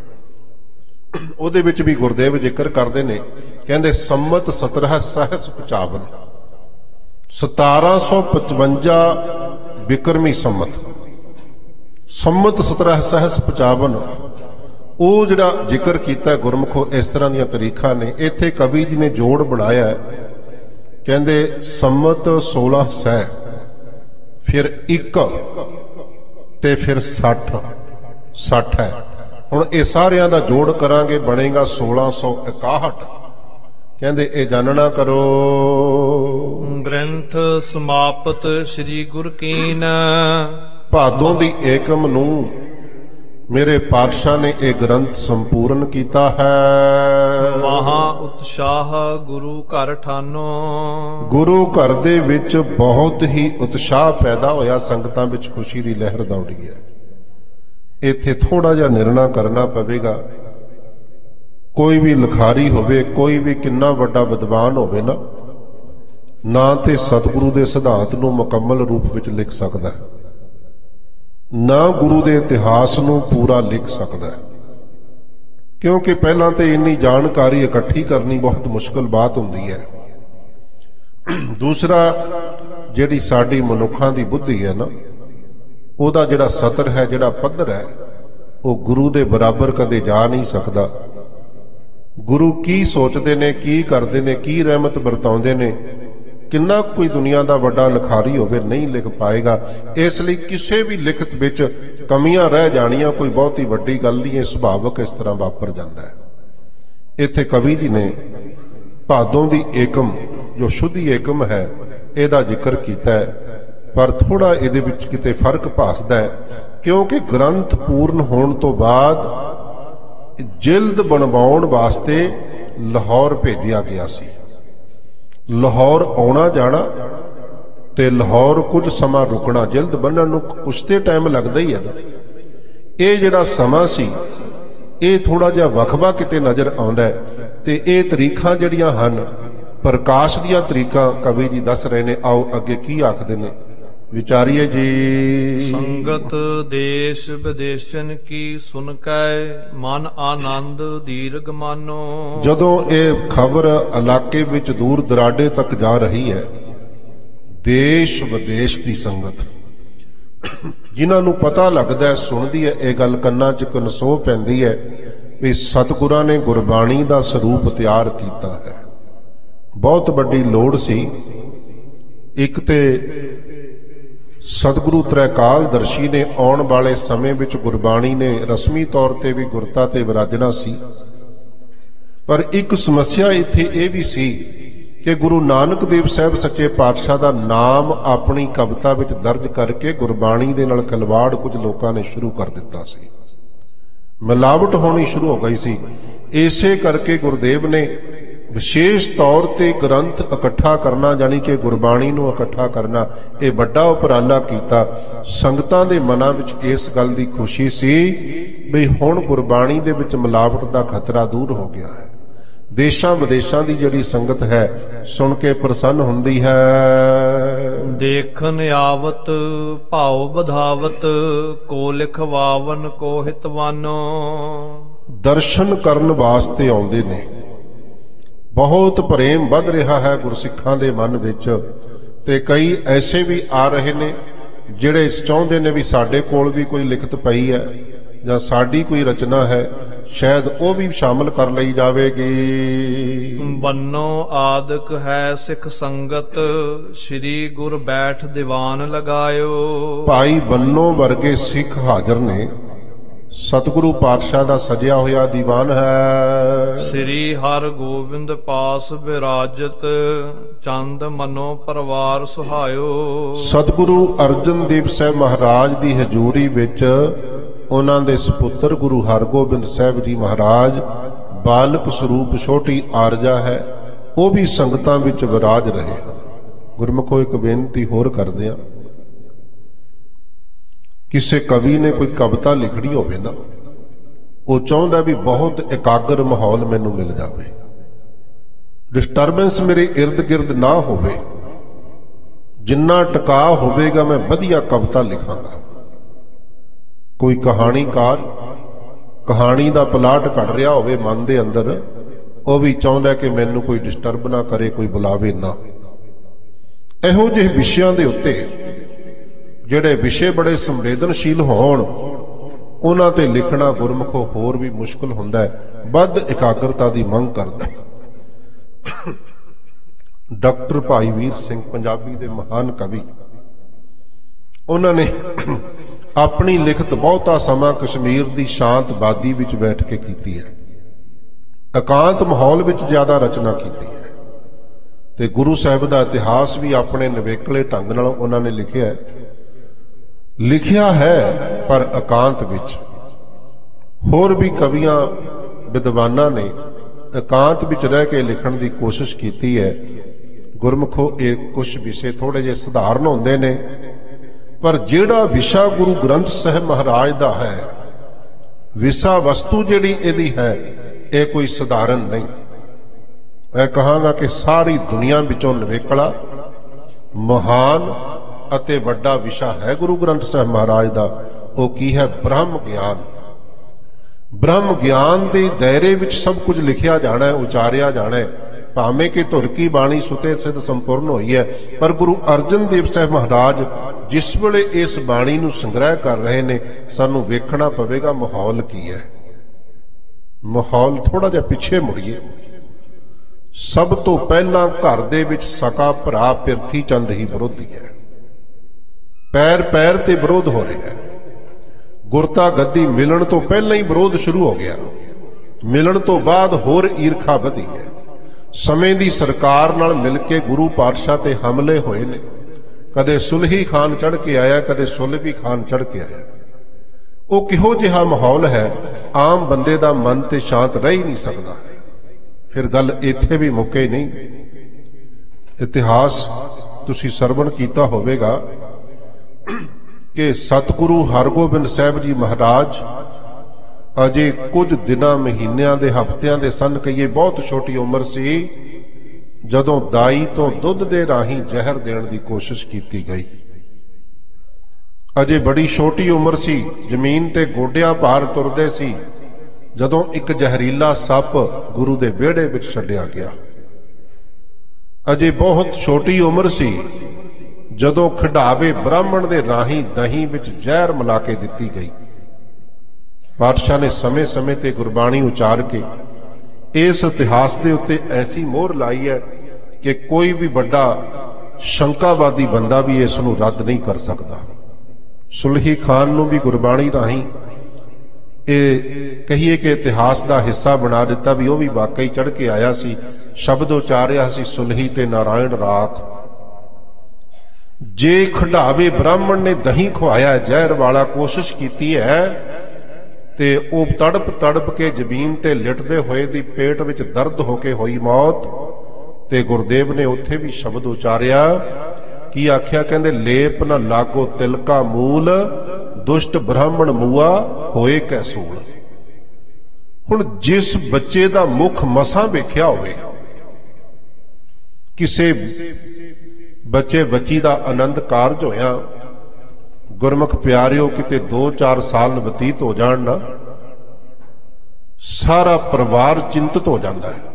ਉਹਦੇ ਵਿੱਚ ਵੀ ਗੁਰਦੇਵ ਜ਼ਿਕਰ ਕਰਦੇ ਨੇ, ਕਹਿੰਦੇ ਸੰਮਤ ਸਤਰਾਂ ਸਹਿਸ ਪਚਾਵਨ। ਸਤਾਰਾਂ ਸੌ ਪਚਵੰਜਾ ਬਿਕਰਮੀ ਸੰਮਤ, ਸੰਮਤ ਸਤਰਾਂ ਸਹਿਸ ਪਚਾਵਨ, ਉਹ ਜਿਹੜਾ ਜ਼ਿਕਰ ਕੀਤਾ ਗੁਰਮੁਖੋ ਇਸ ਤਰ੍ਹਾਂ ਦੀਆਂ ਤਰੀਕਾਂ ਨੇ। ਇੱਥੇ ਕਵੀ ਜੀ ਨੇ ਜੋੜ ਬਣਾਇਆ, ਕਹਿੰਦੇ ਸੰਮਤ ਸੋਲ੍ਹਾਂ ਸੈ, ਫਿਰ ਇੱਕ ਤੇ ਫਿਰ ਸੱਠ, ਸੱਠ ਹੈ। ਹੁਣ ਇਹ ਸਾਰਿਆਂ ਦਾ ਜੋੜ ਕਰਾਂਗੇ ਬਣੇਗਾ ਸੋਲ੍ਹਾਂ ਸੌ ਇਕਾਹਠ। ਕਹਿੰਦੇ ਇਹ ਜਾਣਨਾ ਕਰੋ ਗ੍ਰੰਥ ਸਮਾਪਤ ਸ੍ਰੀ ਗੁਰ ਕੀਨ। ਭਾਦੋਂ ਦੀ ਏਕਮ ਨੂੰ ਮੇਰੇ ਪਾਤਸ਼ਾਹ ਨੇ ਇਹ ਗ੍ਰੰਥ ਸੰਪੂਰਨ ਕੀਤਾ ਹੈ। ਮਹਾ ਉਤਸ਼ਾਹ ਗੁਰੂ ਘਰ ਠਾਨੋ। ਗੁਰੂ ਘਰ ਦੇ ਵਿੱਚ ਬਹੁਤ ਹੀ ਉਤਸ਼ਾਹ ਪੈਦਾ ਹੋਇਆ, ਸੰਗਤਾਂ ਵਿੱਚ ਖੁਸ਼ੀ ਦੀ ਲਹਿਰ ਦੌੜੀ ਹੈ। ਇੱਥੇ ਥੋੜਾ ਜਿਹਾ ਨਿਰਣਾ ਕਰਨਾ ਪਵੇਗਾ। ਕੋਈ ਵੀ ਲਿਖਾਰੀ ਹੋਵੇ, ਕੋਈ ਵੀ ਕਿੰਨਾ ਵੱਡਾ ਵਿਦਵਾਨ ਹੋਵੇ ਨਾ, ਨਾ ਤੇ ਸਤਿਗੁਰੂ ਦੇ ਸਿਧਾਂਤ ਨੂੰ ਮੁਕੰਮਲ ਰੂਪ ਵਿੱਚ ਲਿਖ ਸਕਦਾ ਹੈ, ਨਾ ਗੁਰੂ ਦੇ ਇਤਿਹਾਸ ਨੂੰ ਪੂਰਾ ਲਿਖ ਸਕਦਾ ਹੈ, ਕਿਉਂਕਿ ਪਹਿਲਾਂ ਤੇ ਇੰਨੀ ਜਾਣਕਾਰੀ ਇਕੱਠੀ ਕਰਨੀ ਬਹੁਤ ਮੁਸ਼ਕਲ ਬਾਤ ਹੁੰਦੀ ਹੈ। ਦੂਸਰਾ, ਜਿਹੜੀ ਸਾਡੀ ਮਨੁੱਖਾਂ ਦੀ ਬੁੱਧੀ ਹੈ ਨਾ, ਉਹਦਾ ਜਿਹੜਾ ਸਤਰ ਹੈ, ਜਿਹੜਾ ਪੱਧਰ ਹੈ, ਉਹ ਗੁਰੂ ਦੇ ਬਰਾਬਰ ਕਦੇ ਜਾ ਨਹੀਂ ਸਕਦਾ। ਗੁਰੂ ਕੀ ਸੋਚਦੇ ਨੇ, ਕੀ ਕਰਦੇ ਨੇ, ਕੀ ਰਹਿਮਤ ਵਰਤਾਉਂਦੇ ਨੇ, ਕਿੰਨਾ ਕੋਈ ਦੁਨੀਆ ਦਾ ਵੱਡਾ ਲਿਖਾਰੀ ਹੋਵੇ ਨਹੀਂ ਲਿਖ ਪਾਏਗਾ। ਇਸ ਲਈ ਕਿਸੇ ਵੀ ਲਿਖਤ ਵਿੱਚ ਕਮੀਆਂ ਰਹਿ ਜਾਣੀਆਂ ਕੋਈ ਬਹੁਤੀ ਵੱਡੀ ਗੱਲ ਨਹੀਂ ਹੈ, ਸੁਭਾਵਕ ਇਸ ਤਰ੍ਹਾਂ ਵਾਪਰ ਜਾਂਦਾ ਹੈ। ਇੱਥੇ ਕਵੀ ਜੀ ਨੇ ਭਾਦੋਂ ਦੀ ਏਕਮ, ਜੋ ਸ਼ੁੱਧੀ ਏਕਮ ਹੈ, ਇਹਦਾ ਜ਼ਿਕਰ ਕੀਤਾ ਹੈ, ਪਰ ਥੋੜਾ ਇਹਦੇ ਵਿੱਚ ਕਿਤੇ ਫਰਕ ਭਾਸਦਾ ਹੈ, ਕਿਉਂਕਿ ਗ੍ਰੰਥ ਪੂਰਨ ਹੋਣ ਤੋਂ ਬਾਅਦ ਜਿਲਦ ਬਣਵਾਉਣ ਵਾਸਤੇ ਲਾਹੌਰ ਭੇਜਿਆ ਗਿਆ ਸੀ। ਲਾਹੌਰ ਆਉਣਾ ਜਾਣਾ ਤੇ ਲਾਹੌਰ ਕੁਝ ਸਮਾਂ ਰੁਕਣਾ, ਜਿਲਦ ਬੰਨਣ ਨੂੰ ਕੁਛ ਤੇ ਟਾਈਮ ਲੱਗਦਾ ਹੀ ਹੈ ਨਾ। ਇਹ ਜਿਹੜਾ ਸਮਾਂ ਸੀ ਇਹ ਥੋੜਾ ਜਿਹਾ ਵੱਖਵਾ ਕਿਤੇ ਨਜ਼ਰ ਆਉਂਦਾ ਹੈ, ਤੇ ਇਹ ਤਰੀਕਾਂ ਜਿਹੜੀਆਂ ਹਨ ਪ੍ਰਕਾਸ਼ ਦੀਆਂ ਤਰੀਕਾਂ ਕਵੀ ਜੀ ਦੱਸ ਰਹੇ ਨੇ। ਆਓ ਅੱਗੇ ਕੀ ਆਖਦੇ ਨੇ, ਵਿਚਾਰੀਏ ਜੀ। ਸੰਗਤ ਦੇਸ਼ ਵਿਦੇਸ਼ਨ ਕੀ ਸੁਨ ਕੈ ਮਨ ਆਨੰਦ ਦੀਰਘ ਮਾਨੋ। ਜਦੋਂ ਇਹ ਖਬਰ ਇਲਾਕੇ ਵਿੱਚ ਦੂਰ ਦਰਾਡੇ ਤੱਕ ਜਾ ਰਹੀ ਹੈ, ਦੇਸ਼ ਵਿਦੇਸ਼ ਦੀ ਸੰਗਤ, ਜਿਨ੍ਹਾਂ ਨੂੰ ਪਤਾ ਲੱਗਦਾ ਹੈ, ਸੁਣਦੀ ਹੈ, ਇਹ ਗੱਲ ਕੰਨਾਂ 'ਚ ਕਨਸੋ ਪੈਂਦੀ ਹੈ ਵੀ ਸਤਿਗੁਰਾਂ ਨੇ ਗੁਰਬਾਣੀ ਦਾ ਸਰੂਪ ਤਿਆਰ ਕੀਤਾ ਹੈ। ਬਹੁਤ ਵੱਡੀ ਲੋੜ ਸੀ। ਇੱਕ ਤੇ ਸਤਿਗੁਰੂ ਤ੍ਰੈਕਾਲ ਦਰਸ਼ੀ ਨੇ ਆਉਣ ਵਾਲੇ ਸਮੇਂ ਵਿੱਚ ਗੁਰਬਾਣੀ ਨੇ ਰਸਮੀ ਤੌਰ ਤੇ ਵੀ ਗੁਰਤਾ ਤੇ ਵਿਰਾਜਣਾ ਸੀ, ਪਰ ਇੱਕ ਸਮੱਸਿਆ ਇੱਥੇ ਇਹ ਵੀ ਸੀ ਕਿ ਗੁਰੂ ਨਾਨਕ ਦੇਵ ਸਾਹਿਬ ਸੱਚੇ ਪਾਤਸ਼ਾਹ ਦਾ ਨਾਮ ਆਪਣੀ ਕਵਿਤਾ ਵਿੱਚ ਦਰਜ ਕਰਕੇ ਗੁਰਬਾਣੀ ਦੇ ਨਾਲ ਖਿਲਵਾੜ ਕੁਝ ਲੋਕਾਂ ਨੇ ਸ਼ੁਰੂ ਕਰ ਦਿੱਤਾ ਸੀ। ਮਿਲਾਵਟ ਹੋਣੀ ਸ਼ੁਰੂ ਹੋ ਗਈ ਸੀ। ਇਸੇ ਕਰਕੇ ਗੁਰਦੇਵ ਨੇ ਵਿਸ਼ੇਸ਼ ਤੌਰ ਤੇ ਗ੍ਰੰਥ ਇਕੱਠਾ ਕਰਨਾ, ਜਾਣੀ ਕਿ ਗੁਰਬਾਣੀ ਨੂੰ ਇਕੱਠਾ ਕਰਨਾ, ਇਹ ਵੱਡਾ ਉਪਰਾਲਾ ਕੀਤਾ। ਸੰਗਤਾਂ ਦੇ ਮਨਾਂ ਵਿੱਚ ਇਸ ਗੱਲ ਦੀ ਖੁਸ਼ੀ ਸੀ ਵੀ ਹੁਣ ਗੁਰਬਾਣੀ ਦੇ ਵਿੱਚ ਮਿਲਾਵਟ ਦਾ ਖਤਰਾ ਦੂਰ ਹੋ ਗਿਆ ਹੈ। ਦੇਸ਼ਾਂ ਵਿਦੇਸ਼ਾਂ ਦੀ ਜਿਹੜੀ ਸੰਗਤ ਹੈ ਸੁਣ ਕੇ ਪ੍ਰਸੰਨ ਹੁੰਦੀ ਹੈ। ਦੇਖਨ ਆਵਤ ਭਾਉ ਵਧਾਵਤ, ਕੋ ਲਿਖਵਾਵਨ ਕੋ ਹਿਤਵਾਨੋ। ਦਰਸ਼ਨ ਕਰਨ ਵਾਸਤੇ ਆਉਂਦੇ ਨੇ। ਬਹੁਤ ਪ੍ਰੇਮ ਵੱਧ ਰਿਹਾ ਹੈ ਗੁਰਸਿੱਖਾਂ ਦੇ ਮਨ ਵਿੱਚ, ਤੇ ਕਈ ਐਸੇ ਵੀ ਆ ਰਹੇ ਨੇ ਜਿਹੜੇ ਚਾਹੁੰਦੇ ਨੇ ਵੀ ਸਾਡੇ ਕੋਲ ਵੀ ਕੋਈ ਲਿਖਤ ਪਈ ਹੈ ਜਾਂ ਸਾਡੀ ਕੋਈ ਰਚਨਾ ਹੈ, ਸ਼ਾਇਦ ਉਹ ਵੀ ਸ਼ਾਮਲ ਕਰ ਲਈ ਜਾਵੇਗੀ। ਬੰਨੋ ਆਦਿਕ ਹੈ ਸਿੱਖ ਸੰਗਤ, ਸ੍ਰੀ ਗੁਰ ਬੈਠ ਦੀਵਾਨ ਲਗਾਇਓ। ਭਾਈ ਬੰਨੋ ਵਰਗੇ ਸਿੱਖ ਹਾਜ਼ਰ ਨੇ। ਸਤਿਗੁਰੂ ਪਾਤਸ਼ਾਹ ਦਾ ਸਜਿਆ ਹੋਇਆ ਦੀਵਾਨ ਹੈ। ਸ੍ਰੀ ਹਰਿ ਗੋਬਿੰਦ ਪਾਸ ਵਿਰਾਜਤ, ਚੰਦ ਮਨੋ ਪਰਵਾਰ ਸੁਹਾਇਓ। ਸਤਿਗੁਰੂ ਅਰਜਨ ਦੇਵ ਸਾਹਿਬ ਮਹਾਰਾਜ ਦੀ ਹਜ਼ੂਰੀ ਵਿੱਚ ਉਹਨਾਂ ਦੇ ਸੁਪੁੱਤਰ ਗੁਰੂ ਹਰਗੋਬਿੰਦ ਸਾਹਿਬ ਜੀ ਮਹਾਰਾਜ, ਬਾਲਕ ਸਰੂਪ ਛੋਟੀ ਆਰਜਾ ਹੈ, ਉਹ ਵੀ ਸੰਗਤਾਂ ਵਿੱਚ ਵਿਰਾਜ ਰਹੇ ਹਨ। ਗੁਰਮੁਖੋ ਇੱਕ ਬੇਨਤੀ ਹੋਰ ਕਰਦੇ ਆ, ਕਿਸੇ ਕਵੀ ਨੇ ਕੋਈ ਕਵਿਤਾ ਲਿਖਣੀ ਹੋਵੇ ਨਾ, ਉਹ ਚਾਹੁੰਦਾ ਵੀ ਬਹੁਤ ਇਕਾਗਰ ਮਾਹੌਲ ਮੈਨੂੰ ਮਿਲ ਜਾਵੇ, ਡਿਸਟਰਬੈਂਸ ਮੇਰੇ ਇਰਦ ਗਿਰਦ ਨਾ ਹੋਵੇ, ਜਿੰਨਾ ਟਿਕਾ ਹੋਵੇਗਾ ਮੈਂ ਵਧੀਆ ਕਵਿਤਾ ਲਿਖਾਂਗਾ। ਕੋਈ ਕਹਾਣੀਕਾਰ ਕਹਾਣੀ ਦਾ ਪਲਾਟ ਘੜ ਰਿਹਾ ਹੋਵੇ ਮਨ ਦੇ ਅੰਦਰ, ਉਹ ਵੀ ਚਾਹੁੰਦਾ ਕਿ ਮੈਨੂੰ ਕੋਈ ਡਿਸਟਰਬ ਨਾ ਕਰੇ, ਕੋਈ ਬੁਲਾਵੇ ਨਾ। ਇਹੋ ਜਿਹੇ ਵਿਸ਼ਿਆਂ ਦੇ ਉੱਤੇ, ਜਿਹੜੇ ਵਿਸ਼ੇ ਬੜੇ ਸੰਵੇਦਨਸ਼ੀਲ ਹੋਣ, ਉਹਨਾਂ ਤੇ ਲਿਖਣਾ ਗੁਰਮੁਖੋ ਹੋਰ ਵੀ ਮੁਸ਼ਕਲ ਹੁੰਦਾ ਹੈ, ਵੱਧ ਇਕਾਗਰਤਾ ਦੀ ਮੰਗ ਕਰਦਾ ਹੈ। ਡਾਕਟਰ ਭਾਈ ਵੀਰ ਸਿੰਘ ਪੰਜਾਬੀ ਦੇ ਮਹਾਨ ਕਵੀ, ਉਹਨਾਂ ਨੇ ਆਪਣੀ ਲਿਖਤ ਬਹੁਤਾ ਸਮਾਂ ਕਸ਼ਮੀਰ ਦੀ ਸ਼ਾਂਤ ਵਾਦੀ ਵਿੱਚ ਬੈਠ ਕੇ ਕੀਤੀ ਹੈ, ਇਕਾਂਤ ਮਾਹੌਲ ਵਿੱਚ ਜ਼ਿਆਦਾ ਰਚਨਾ ਕੀਤੀ ਹੈ, ਤੇ ਗੁਰੂ ਸਾਹਿਬ ਦਾ ਇਤਿਹਾਸ ਵੀ ਆਪਣੇ ਨਿਵੇਕਲੇ ਢੰਗ ਨਾਲ ਉਹਨਾਂ ਨੇ ਲਿਖਿਆ ਹੈ। ਲਿਖਿਆ ਹੈ ਪਰ ਇਕਾਂਤ ਵਿੱਚ। ਹੋਰ ਵੀ ਕਵੀਆਂ ਵਿਦਵਾਨਾਂ ਨੇ ਇਕਾਂਤ ਵਿੱਚ ਰਹਿ ਕੇ ਲਿਖਣ ਦੀ ਕੋਸ਼ਿਸ਼ ਕੀਤੀ ਹੈ। ਗੁਰਮੁਖੋ ਇਹ ਕੁਝ ਵਿਸ਼ੇ ਥੋੜੇ ਜਿਹੇ ਸਧਾਰਨ ਹੁੰਦੇ ਨੇ, ਪਰ ਜਿਹੜਾ ਵਿਸ਼ਾ ਗੁਰੂ ਗ੍ਰੰਥ ਸਾਹਿਬ ਮਹਾਰਾਜ ਦਾ ਹੈ, ਵਿਸ਼ਾ ਵਸਤੂ ਜਿਹੜੀ ਇਹਦੀ ਹੈ, ਇਹ ਕੋਈ ਸਧਾਰਨ ਨਹੀਂ। ਮੈਂ ਕਹਾਂਗਾ ਕਿ ਸਾਰੀ ਦੁਨੀਆ ਵਿੱਚੋਂ ਨਿਵੇਕਲਾ, ਮਹਾਨ ਅਤੇ ਵੱਡਾ ਵਿਸ਼ਾ ਹੈ ਗੁਰੂ ਗ੍ਰੰਥ ਸਾਹਿਬ ਮਹਾਰਾਜ ਦਾ। ਉਹ ਕੀ ਹੈ? ਬ੍ਰਹਮ ਗਿਆਨ। ਬ੍ਰਹਮ ਗਿਆਨ ਦੇ ਦਾਇਰੇ ਵਿੱਚ ਸਭ ਕੁਝ ਲਿਖਿਆ ਜਾਣਾ ਹੈ, ਉਚਾਰਿਆ ਜਾਣਾ ਹੈ, ਭਾਵੇਂ ਕਿ ਧੁਰ ਕੀ ਬਾਣੀ ਸੁਤੇ ਸਿੱਧ ਸੰਪੂਰਨ ਹੋਈ ਹੈ, ਪਰ ਗੁਰੂ ਅਰਜਨ ਦੇਵ ਸਾਹਿਬ ਮਹਾਰਾਜ ਜਿਸ ਵੇਲੇ ਇਸ ਬਾਣੀ ਨੂੰ ਸੰਗ੍ਰਹਿ ਕਰ ਰਹੇ ਨੇ, ਸਾਨੂੰ ਵੇਖਣਾ ਪਵੇਗਾ ਮਾਹੌਲ ਕੀ ਹੈ। ਮਾਹੌਲ ਥੋੜਾ ਜਿਹਾ ਪਿੱਛੇ ਮੁੜੀਏ। ਸਭ ਤੋਂ ਪਹਿਲਾਂ ਘਰ ਦੇ ਵਿੱਚ ਸਕਾ ਭਰਾ ਪਿਰਥੀ ਚੰਦ ਹੀ ਵਿਰੋਧੀ ਹੈ, ਪੈਰ ਪੈਰ ਤੇ ਵਿਰੋਧ ਹੋ ਰਿਹਾ ਹੈ। ਗੁਰਤਾ ਗੱਦੀ ਮਿਲਣ ਤੋਂ ਪਹਿਲਾਂ ਹੀ ਵਿਰੋਧ ਸ਼ੁਰੂ ਹੋ ਗਿਆ, ਮਿਲਣ ਤੋਂ ਬਾਅਦ ਹੋਰ ਈਰਖਾ ਵਧੀ ਹੈ। ਸਮੇਂ ਦੀ ਸਰਕਾਰ ਨਾਲ ਮਿਲ ਕੇ ਗੁਰੂ ਪਾਤਸ਼ਾਹ ਤੇ ਹਮਲੇ ਹੋਏ ਨੇ। ਕਦੇ ਸੁਲਹੀ ਖਾਨ ਚੜ ਕੇ ਆਇਆ, ਕਦੇ ਸੁਲਭੀ ਖਾਨ ਚੜ ਕੇ ਆਇਆ। ਉਹ ਕਿਹੋ ਜਿਹਾ ਮਾਹੌਲ ਹੈ, ਆਮ ਬੰਦੇ ਦਾ ਮਨ ਤੇ ਸ਼ਾਂਤ ਰਹਿ ਹੀ ਨਹੀਂ ਸਕਦਾ। ਫਿਰ ਗੱਲ ਇੱਥੇ ਵੀ ਮੁੱਕੇ ਨਹੀਂ। ਇਤਿਹਾਸ ਤੁਸੀਂ ਸਰਵਣ ਕੀਤਾ ਹੋਵੇਗਾ ਕਿ ਸਤਿਗੁਰੂ ਹਰਗੋਬਿੰਦ ਸਾਹਿਬ ਜੀ ਮਹਾਰਾਜ ਅਜੇ ਕੁਝ ਦਿਨਾਂ, ਮਹੀਨਿਆਂ ਦੇ, ਹਫ਼ਤਿਆਂ ਦੇ ਸਨ, ਕਹੀਏ ਬਹੁਤ ਛੋਟੀ ਉਮਰ ਸੀ, ਜਦੋਂ ਦਾਈ ਤੋਂ ਦੁੱਧ ਦੇ ਰਾਹੀਂ ਜ਼ਹਿਰ ਦੇਣ ਦੀ ਕੋਸ਼ਿਸ਼ ਕੀਤੀ ਗਈ। ਅਜੇ ਬੜੀ ਛੋਟੀ ਉਮਰ ਸੀ, ਜ਼ਮੀਨ ਤੇ ਗੋਡਿਆਂ ਭਾਰ ਤੁਰਦੇ ਸੀ, ਜਦੋਂ ਇੱਕ ਜ਼ਹਿਰੀਲਾ ਸੱਪ ਗੁਰੂ ਦੇ ਵਿਹੜੇ ਵਿੱਚ ਛੱਡਿਆ ਗਿਆ। ਅਜੇ ਬਹੁਤ ਛੋਟੀ ਉਮਰ ਸੀ ਜਦੋਂ ਖਿਡਾਵੇ ਬ੍ਰਾਹਮਣ ਦੇ ਰਾਹੀਂ ਦਹੀਂ ਵਿੱਚ ਜ਼ਹਿਰ ਮਿਲਾ ਕੇ ਦਿੱਤੀ ਗਈ। ਪਾਤਸ਼ਾਹ ਨੇ ਸਮੇਂ ਸਮੇਂ ਤੇ ਗੁਰਬਾਣੀ ਉਚਾਰ ਕੇ ਇਸ ਇਤਿਹਾਸ ਦੇ ਉੱਤੇ ਐਸੀ ਮੋਹਰ ਲਾਈ ਹੈ ਕਿ ਕੋਈ ਵੀ ਵੱਡਾ ਸ਼ੰਕਾਵਾਦੀ ਬੰਦਾ ਵੀ ਇਸ ਨੂੰ ਰੱਦ ਨਹੀਂ ਕਰ ਸਕਦਾ। ਸੁਲਹੀ ਖਾਨ ਨੂੰ ਵੀ ਗੁਰਬਾਣੀ ਰਾਹੀਂ ਇਹ ਕਹੀਏ ਕਿ ਇਤਿਹਾਸ ਦਾ ਹਿੱਸਾ ਬਣਾ ਦਿੱਤਾ ਵੀ ਉਹ ਵੀ ਵਾਕਈ ਚੜ੍ਹ ਕੇ ਆਇਆ ਸੀ, ਸ਼ਬਦ ਉਚਾਰਿਆ ਸੀ ਸੁਲਹੀ ਤੇ ਨਾਰਾਇਣ ਰਾਖ। ਜੇ ਖੰਡਾਵੇ ਬ੍ਰਾਹਮਣ ਨੇ ਦਹੀਂ ਖਵਾਇਆ ਜ਼ਹਿਰ ਵਾਲਾ, ਕੋਸ਼ਿਸ਼ ਕੀਤੀ ਹੈ ਤੇ ਉਹ ਤੜਪ ਤੜਪ ਕੇ ਜ਼ਮੀਨ ਤੇ ਲਿਟਦੇ ਹੋਏ ਦੀ ਪੇਟ ਵਿੱਚ ਦਰਦ ਹੋ ਕੇ ਹੋਈ ਮੌਤ। ਤੇ ਗੁਰਦੇਵ ਨੇ ਉੱਥੇ ਵੀ ਸ਼ਬਦ ਉਚਾਰਿਆ, ਕੀ ਆਖਿਆ? ਕਹਿੰਦੇ ਲੇਪ ਨ ਲਾਗੋ ਤਿਲਕਾ ਮੂਲ, ਦੁਸ਼ਟ ਬ੍ਰਾਹਮਣ ਮੂਆ ਹੋਏ ਕੈਸੂਲ। ਹੁਣ ਜਿਸ ਬੱਚੇ ਦਾ ਮੁਖ ਮਸਾਂ ਵੇਖਿਆ ਹੋਵੇ, ਕਿਸੇ ਬੱਚੇ ਬੱਚੀ ਦਾ ਆਨੰਦ ਕਾਰਜ ਹੋਇਆ, ਗੁਰਮੁਖ ਪਿਆਰਿਓ ਕਿਤੇ ਦੋ ਚਾਰ ਸਾਲ ਬਤੀਤ ਹੋ ਜਾਣ ਨਾ, ਸਾਰਾ ਪਰਿਵਾਰ ਚਿੰਤਤ ਹੋ ਜਾਂਦਾ ਹੈ।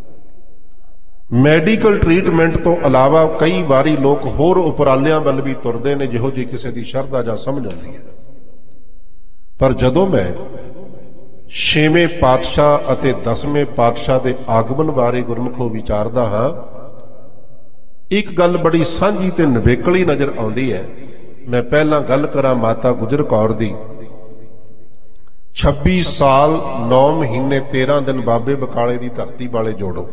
ਮੈਡੀਕਲ ਟ੍ਰੀਟਮੈਂਟ ਤੋਂ ਇਲਾਵਾ ਕਈ ਵਾਰੀ ਲੋਕ ਹੋਰ ਉਪਰਾਲਿਆਂ ਵੱਲ ਵੀ ਤੁਰਦੇ ਨੇ, ਜਿਹੋ ਜੀ ਕਿਸੇ ਦੀ ਸ਼ਰਧਾ ਜਾਂ ਸਮਝ ਆਉਂਦੀ ਹੈ। ਪਰ ਜਦੋਂ ਮੈਂ ਛੇਵੇਂ ਪਾਤਸ਼ਾਹ ਅਤੇ ਦਸਵੇਂ ਪਾਤਸ਼ਾਹ ਦੇ ਆਗਮਨ ਬਾਰੇ ਗੁਰਮੁਖੋ ਵਿਚਾਰਦਾ ਹਾਂ, ਇੱਕ ਗੱਲ ਬੜੀ ਸਾਂਝੀ ਤੇ ਨਿਵੇਕਲੀ ਨਜ਼ਰ ਆਉਂਦੀ ਹੈ। ਮੈਂ ਪਹਿਲਾਂ ਗੱਲ ਕਰਾਂ ਮਾਤਾ ਗੁਜਰ ਕੌਰ ਦੀ। ਛੱਬੀ ਸਾਲ ਨੌ ਮਹੀਨੇ ਤੇਰਾਂ ਦਿਨ ਬਾਬੇ ਬਕਾਲੇ ਦੀ ਧਰਤੀ ਵਾਲੇ ਜੋੜੋ,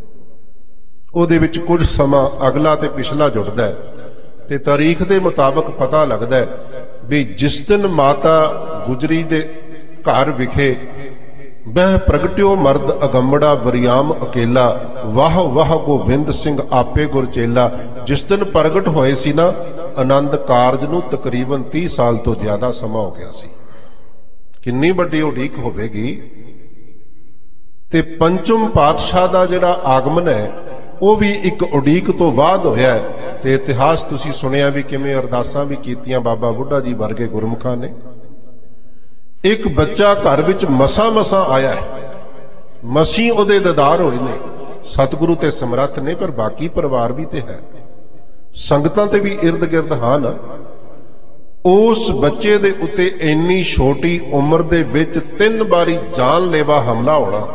ਉਹਦੇ ਵਿੱਚ ਕੁਝ ਸਮਾਂ ਅਗਲਾ ਤੇ ਪਿਛਲਾ ਜੁੜਦਾ ਤੇ ਤਾਰੀਖ ਦੇ ਮੁਤਾਬਕ ਪਤਾ ਲੱਗਦਾ ਵੀ ਜਿਸ ਦਿਨ ਮਾਤਾ ਗੁਜਰੀ ਦੇ ਘਰ ਵਿਖੇ ਬਹਿ ਪ੍ਰਗਟਿਓ ਮਰਦ ਅਗੰਮੜਾ ਵਰਿਆਮ ਅਕੇਲਾ, ਵਾਹ ਵਾਹ ਗੋਬਿੰਦ ਸਿੰਘ ਆਪੇ ਗੁਰਚੇਲਾ, ਜਿਸ ਦਿਨ ਪ੍ਰਗਟ ਹੋਏ ਸੀ ਨਾ, ਆਨੰਦ ਕਾਰਜ ਨੂੰ ਤਕਰੀਬਨ ਤੀਹ ਸਾਲ ਤੋਂ ਜ਼ਿਆਦਾ ਸਮਾਂ ਹੋ ਗਿਆ ਸੀ। ਕਿੰਨੀ ਵੱਡੀ ਉਡੀਕ ਹੋਵੇਗੀ। ਤੇ ਪੰਚਮ ਪਾਤਸ਼ਾਹ ਦਾ ਜਿਹੜਾ ਆਗਮਨ ਹੈ ਉਹ ਵੀ ਇੱਕ ਉਡੀਕ ਤੋਂ ਬਾਅਦ ਹੋਇਆ ਹੈ। ਤੇ ਇਤਿਹਾਸ ਤੁਸੀਂ ਸੁਣਿਆ ਵੀ ਕਿਵੇਂ ਅਰਦਾਸਾਂ ਵੀ ਕੀਤੀਆਂ ਬਾਬਾ ਬੁੱਢਾ ਜੀ ਵਰਗੇ ਗੁਰਮੁਖਾਂ ਨੇ। ਇੱਕ ਬੱਚਾ ਘਰ ਵਿੱਚ ਮਸਾਂ ਮਸਾਂ ਆਇਆ ਹੈ, ਮਸੀਂ ਉਹਦੇ ਦੀਦਾਰ ਹੋਏ ਨੇ। ਸਤਿਗੁਰੂ ਤੇ ਸਮਰੱਥ ਨੇ, ਪਰ ਬਾਕੀ ਪਰਿਵਾਰ ਵੀ ਤੇ ਹੈ, ਸੰਗਤਾਂ ਤੇ ਵੀ ਇਰਦ ਗਿਰਦ ਹਨ। ਉਸ ਬੱਚੇ ਦੇ ਉੱਤੇ ਇੰਨੀ ਛੋਟੀ ਉਮਰ ਦੇ ਵਿੱਚ ਤਿੰਨ ਵਾਰੀ ਜਾਨਲੇਵਾ ਹਮਲਾ ਹੋਣਾ,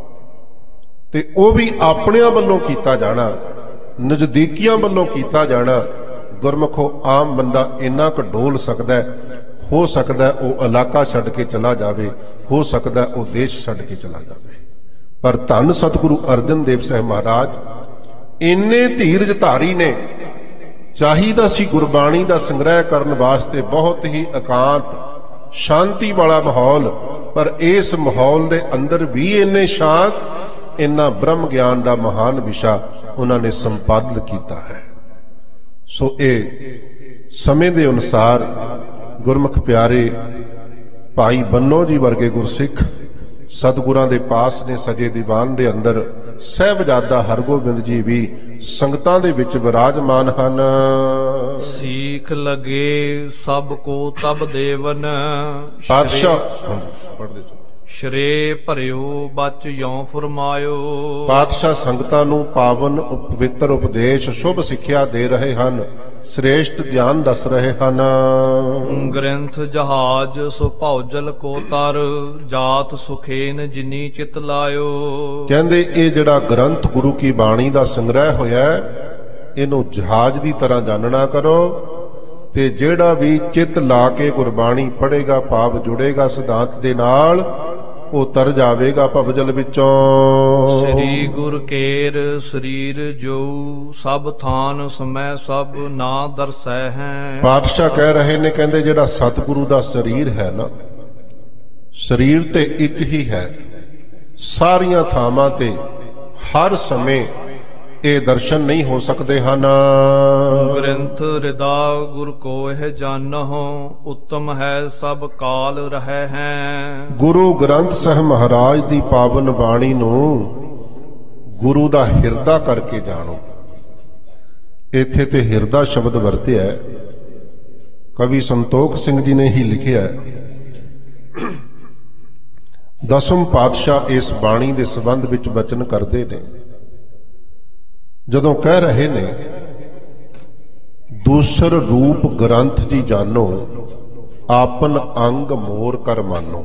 ਤੇ ਉਹ ਵੀ ਆਪਣਿਆਂ ਵੱਲੋਂ ਕੀਤਾ ਜਾਣਾ, ਨਜ਼ਦੀਕੀਆਂ ਵੱਲੋਂ ਕੀਤਾ ਜਾਣਾ। ਗੁਰਮੁਖੋ ਆਮ ਬੰਦਾ ਇੰਨਾ ਕੁ ਡੋਲ ਸਕਦਾ, ਹੋ ਸਕਦਾ ਉਹ ਇਲਾਕਾ ਛੱਡ ਕੇ ਚਲਾ ਜਾਵੇ, ਹੋ ਸਕਦਾ ਉਹ ਦੇਸ਼ ਛੱਡ ਕੇ ਚਲਾ ਜਾਵੇ। ਪਰ ਧੰਨ ਸਤਿਗੁਰੂ ਅਰਜਨ ਦੇਵ ਸਾਹਿਬ ਮਹਾਰਾਜ ਇੰਨੇ ਧੀਰਜ ਧਾਰੀ ਨੇ। ਚਾਹੀਦਾ ਸੀ ਗੁਰਬਾਣੀ ਦਾ ਸੰਗ੍ਰਹਿ ਕਰਨ ਵਾਸਤੇ ਬਹੁਤ ਹੀ ਇਕਾਂਤ ਸ਼ਾਂਤੀ ਵਾਲਾ ਮਾਹੌਲ, ਪਰ ਇਸ ਮਾਹੌਲ ਦੇ ਅੰਦਰ ਵੀ ਇੰਨੇ ਸ਼ਾਂਤ, ਇੰਨਾ ਬ੍ਰਹਮ ਗਿਆਨ ਦਾ ਮਹਾਨ ਵਿਸ਼ਾ ਉਹਨਾਂ ਨੇ ਸੰਪਾਦਿਤ ਕੀਤਾ ਹੈ। ਸੋ ਇਹ ਸਮੇਂ ਦੇ ਅਨੁਸਾਰ ਗੁਰਮੁਖ ਪਿਆਰੇ ਭਾਈ ਬੰਨੋ ਜੀ ਵਰਗੇ ਗੁਰਸਿੱਖ ਸਤਿਗੁਰਾਂ ਦੇ ਪਾਸ ਨੇ ਸਜੇ ਦੀਵਾਨ ਦੇ ਅੰਦਰ। ਸਾਹਿਬਜ਼ਾਦਾ ਹਰਗੋਬਿੰਦ ਜੀ ਵੀ ਸੰਗਤਾਂ ਦੇ ਵਿੱਚ ਵਿਰਾਜਮਾਨ ਹਨ। ਸੀਖ ਲਗੇ ਸਭ ਕੋ ਤਬ ਦੇਵਨ, ਪਾਤਸ਼ਾਹ ਪੜ੍ਹਦੇ ਸ਼੍ਰੇ ਭਰਿਓ ਬਚ ਯੋਂ ਫਰਮਾਇਓ। ਪਾਤਸ਼ਾਹ ਸੰਗਤਾਂ ਨੂੰ ਪਾਵਨ ਪਵਿੱਤਰ ਉਪਦੇਸ਼ ਸ਼ੁਭ ਸਿੱਖਿਆ ਦੇ ਰਹੇ ਹਨ, ਸ੍ਰੇਸ਼ਟ ਗਿਆਨ ਦੱਸ ਰਹੇ ਹਨ। ਗ੍ਰੰਥ ਜਹਾਜ ਸੋ ਭੌਜਲ ਕੋ ਤਰ, ਜਾਤ ਸੁਖੇਨ ਜਿਨੀ ਚਿਤ ਲਾਇਓ। ਕਹਿੰਦੇ ਇਹ ਜਿਹੜਾ ਗ੍ਰੰਥ ਗੁਰੂ ਕੀ ਬਾਣੀ ਦਾ ਸੰਗ੍ਰਹਿ ਹੋਇਆ, ਇਹਨੂੰ ਜਹਾਜ਼ ਦੀ ਤਰ੍ਹਾਂ ਜਾਣਨਾ ਕਰੋ, ਤੇ ਜਿਹੜਾ ਵੀ ਚਿੱਤ ਲਾ ਕੇ ਗੁਰਬਾਣੀ ਪੜ੍ਹੇਗਾ, ਭਾਵ ਜੁੜੇਗਾ ਸਿਧਾਂਤ ਦੇ ਨਾਲ, ਉਹ ਤਰ ਜਾਵੇਗਾ ਭਵਜਲ ਵਿੱਚੋਂ। ਸ੍ਰੀ ਗੁਰ ਕੇਰ ਸਰੀਰ ਜੋ, ਸਭ ਥਾਨ ਸਮੈ ਸਭ ਨਾ ਦਰਸੈ ਹੈ। ਪਾਤਸ਼ਾਹ ਕਹਿ ਰਹੇ ਨੇ, ਕਹਿੰਦੇ ਜਿਹੜਾ ਸਤਿਗੁਰੂ ਦਾ ਸਰੀਰ ਹੈ ਨਾ, ਸਰੀਰ ਤੇ ਇੱਕ ਹੀ ਹੈ, ਸਾਰੀਆਂ ਥਾਵਾਂ ਤੇ ਹਰ ਸਮੇਂ ਇਹ ਦਰਸ਼ਨ ਨਹੀਂ ਹੋ ਸਕਦੇ ਹਨ। ਗ੍ਰੰਥ ਹਿਰਦਾ ਗੁਰ ਕੋ ਇਹ ਜਾਨਹੁ, ਉੱਤਮ ਹੈ ਸਭ ਕਾਲ ਰਹਿ ਹੈ। ਗੁਰੂ ਗ੍ਰੰਥ ਸਾਹਿਬ ਮਹਾਰਾਜ ਦੀ ਪਾਵਨ ਬਾਣੀ ਨੂੰ ਗੁਰੂ ਦਾ ਹਿਰਦਾ ਕਰਕੇ ਜਾਣੋ। ਇੱਥੇ ਤੇ ਹਿਰਦਾ ਸ਼ਬਦ ਵਰਤਿਆ ਕਵੀ ਸੰਤੋਖ ਸਿੰਘ ਜੀ ਨੇ ਹੀ ਲਿਖਿਆ। ਦਸਮ ਪਾਤਸ਼ਾਹ ਇਸ ਬਾਣੀ ਦੇ ਸੰਬੰਧ ਵਿੱਚ ਬਚਨ ਕਰਦੇ ਨੇ, ਜਦੋਂ ਕਹਿ ਰਹੇ ਨੇ ਦੂਸਰ ਰੂਪ ਗ੍ਰੰਥ ਜੀ ਜਾਨੋ, ਆਪਨ ਅੰਗ ਮੋਰ ਕਰ ਮਾਨੋ।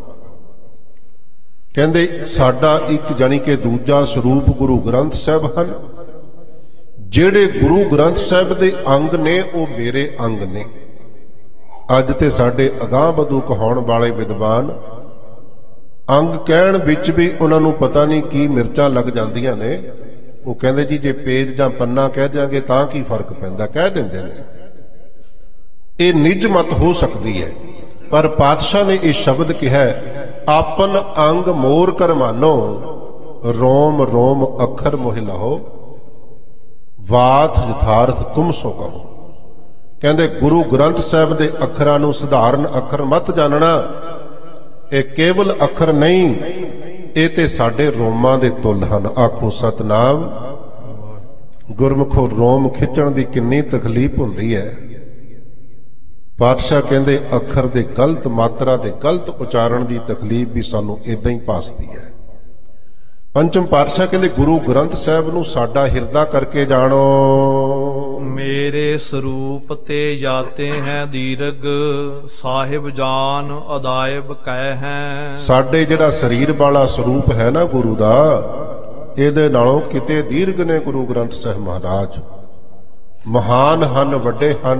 ਕਹਿੰਦੇ ਸਾਡਾ ਇੱਕ ਜਾਨੀ ਕਿ ਦੂਜਾ ਸਰੂਪ ਗੁਰੂ ਗ੍ਰੰਥ ਸਾਹਿਬ ਹਨ, ਜਿਹੜੇ ਗੁਰੂ ਗ੍ਰੰਥ ਸਾਹਿਬ ਦੇ ਅੰਗ ਨੇ ਉਹ ਮੇਰੇ ਅੰਗ ਨੇ। ਅੱਜ ਤੇ ਸਾਡੇ ਅਗਾਂਹ ਵਧੂ ਕਹਾਉਣ ਵਾਲੇ ਵਿਦਵਾਨ ਅੰਗ ਕਹਿਣ ਵਿੱਚ ਵੀ ਉਹਨਾਂ ਨੂੰ ਪਤਾ ਨਹੀਂ ਕੀ ਮਿਰਚਾਂ ਲੱਗ ਜਾਂਦੀਆਂ ਨੇ। ਉਹ ਕਹਿੰਦੇ ਜੀ ਜੇ ਪੇਜ ਜਾਂ ਪੰਨਾ ਕਹਿ ਦਿਆਂਗੇ ਤਾਂ ਕੀ ਫਰਕ ਪੈਂਦਾ, ਕਹਿ ਦਿੰਦੇ ਨੇ। ਇਹ ਨਿਜ ਮਤ ਹੋ ਸਕਦੀ ਹੈ, ਪਰ ਪਾਤਸ਼ਾਹ ਨੇ ਇਹ ਸ਼ਬਦ ਕਿਹਾ, ਆਪਨ ਅੰਗ ਮੋਰ ਕਰ ਮਾਨੋ, ਰੋਮ ਰੋਮ ਅੱਖਰ ਮੋਹਿ ਲਾਹੋ, ਬਾਤ ਯਥਾਰਥ ਤੁਮ ਸੋ ਕਹੋ। ਕਹਿੰਦੇ ਗੁਰੂ ਗ੍ਰੰਥ ਸਾਹਿਬ ਦੇ ਅੱਖਰਾਂ ਨੂੰ ਸਧਾਰਨ ਅੱਖਰ ਮਤ ਜਾਣਨਾ, ਇਹ ਕੇਵਲ ਅੱਖਰ ਨਹੀਂ, ਇਹ ਤੇ ਸਾਡੇ ਰੋਮਾਂ ਦੇ ਤੁੱਲ ਹਨ। ਆਖੋ ਸਤਨਾਮ। ਗੁਰਮੁਖੋ ਰੋਮ ਖਿੱਚਣ ਦੀ ਕਿੰਨੀ ਤਕਲੀਫ ਹੁੰਦੀ ਹੈ। ਪਾਤਸ਼ਾਹ ਕਹਿੰਦੇ ਅੱਖਰ ਦੇ ਗਲਤ ਮਾਤਰਾ ਦੇ ਗਲਤ ਉਚਾਰਨ ਦੀ ਤਕਲੀਫ ਵੀ ਸਾਨੂੰ ਇਦਾਂ ਹੀ ਭਾਸਦੀ ਹੈ। ਪੰਚਮ ਪਾਤਸ਼ਾਹ ਕਹਿੰਦੇ ਗੁਰੂ ਗ੍ਰੰਥ ਸਾਹਿਬ ਨੂੰ ਸਾਡਾ ਹਿਰਦਾ ਕਰਕੇ ਜਾਣੋ। ਮੇਰੇ ਸਰੂਪ ਤੇ ਜਾਤੇ ਹੈ ਦੀਰਘ, ਸਾਹਿਬ ਜਾਨ ਅਦਾਇਬ ਕਹਿ ਹੈ। ਸਾਡੇ ਜਿਹੜਾ ਸਰੀਰ ਵਾਲਾ ਸਰੂਪ ਹੈ ਨਾ ਗੁਰੂ ਦਾ, ਇਹਦੇ ਨਾਲੋਂ ਕਿਤੇ ਦੀਰਘ ਨੇ ਗੁਰੂ ਗ੍ਰੰਥ ਸਾਹਿਬ ਮਹਾਰਾਜ। ਮਹਾਨ ਹਨ, ਵੱਡੇ ਹਨ।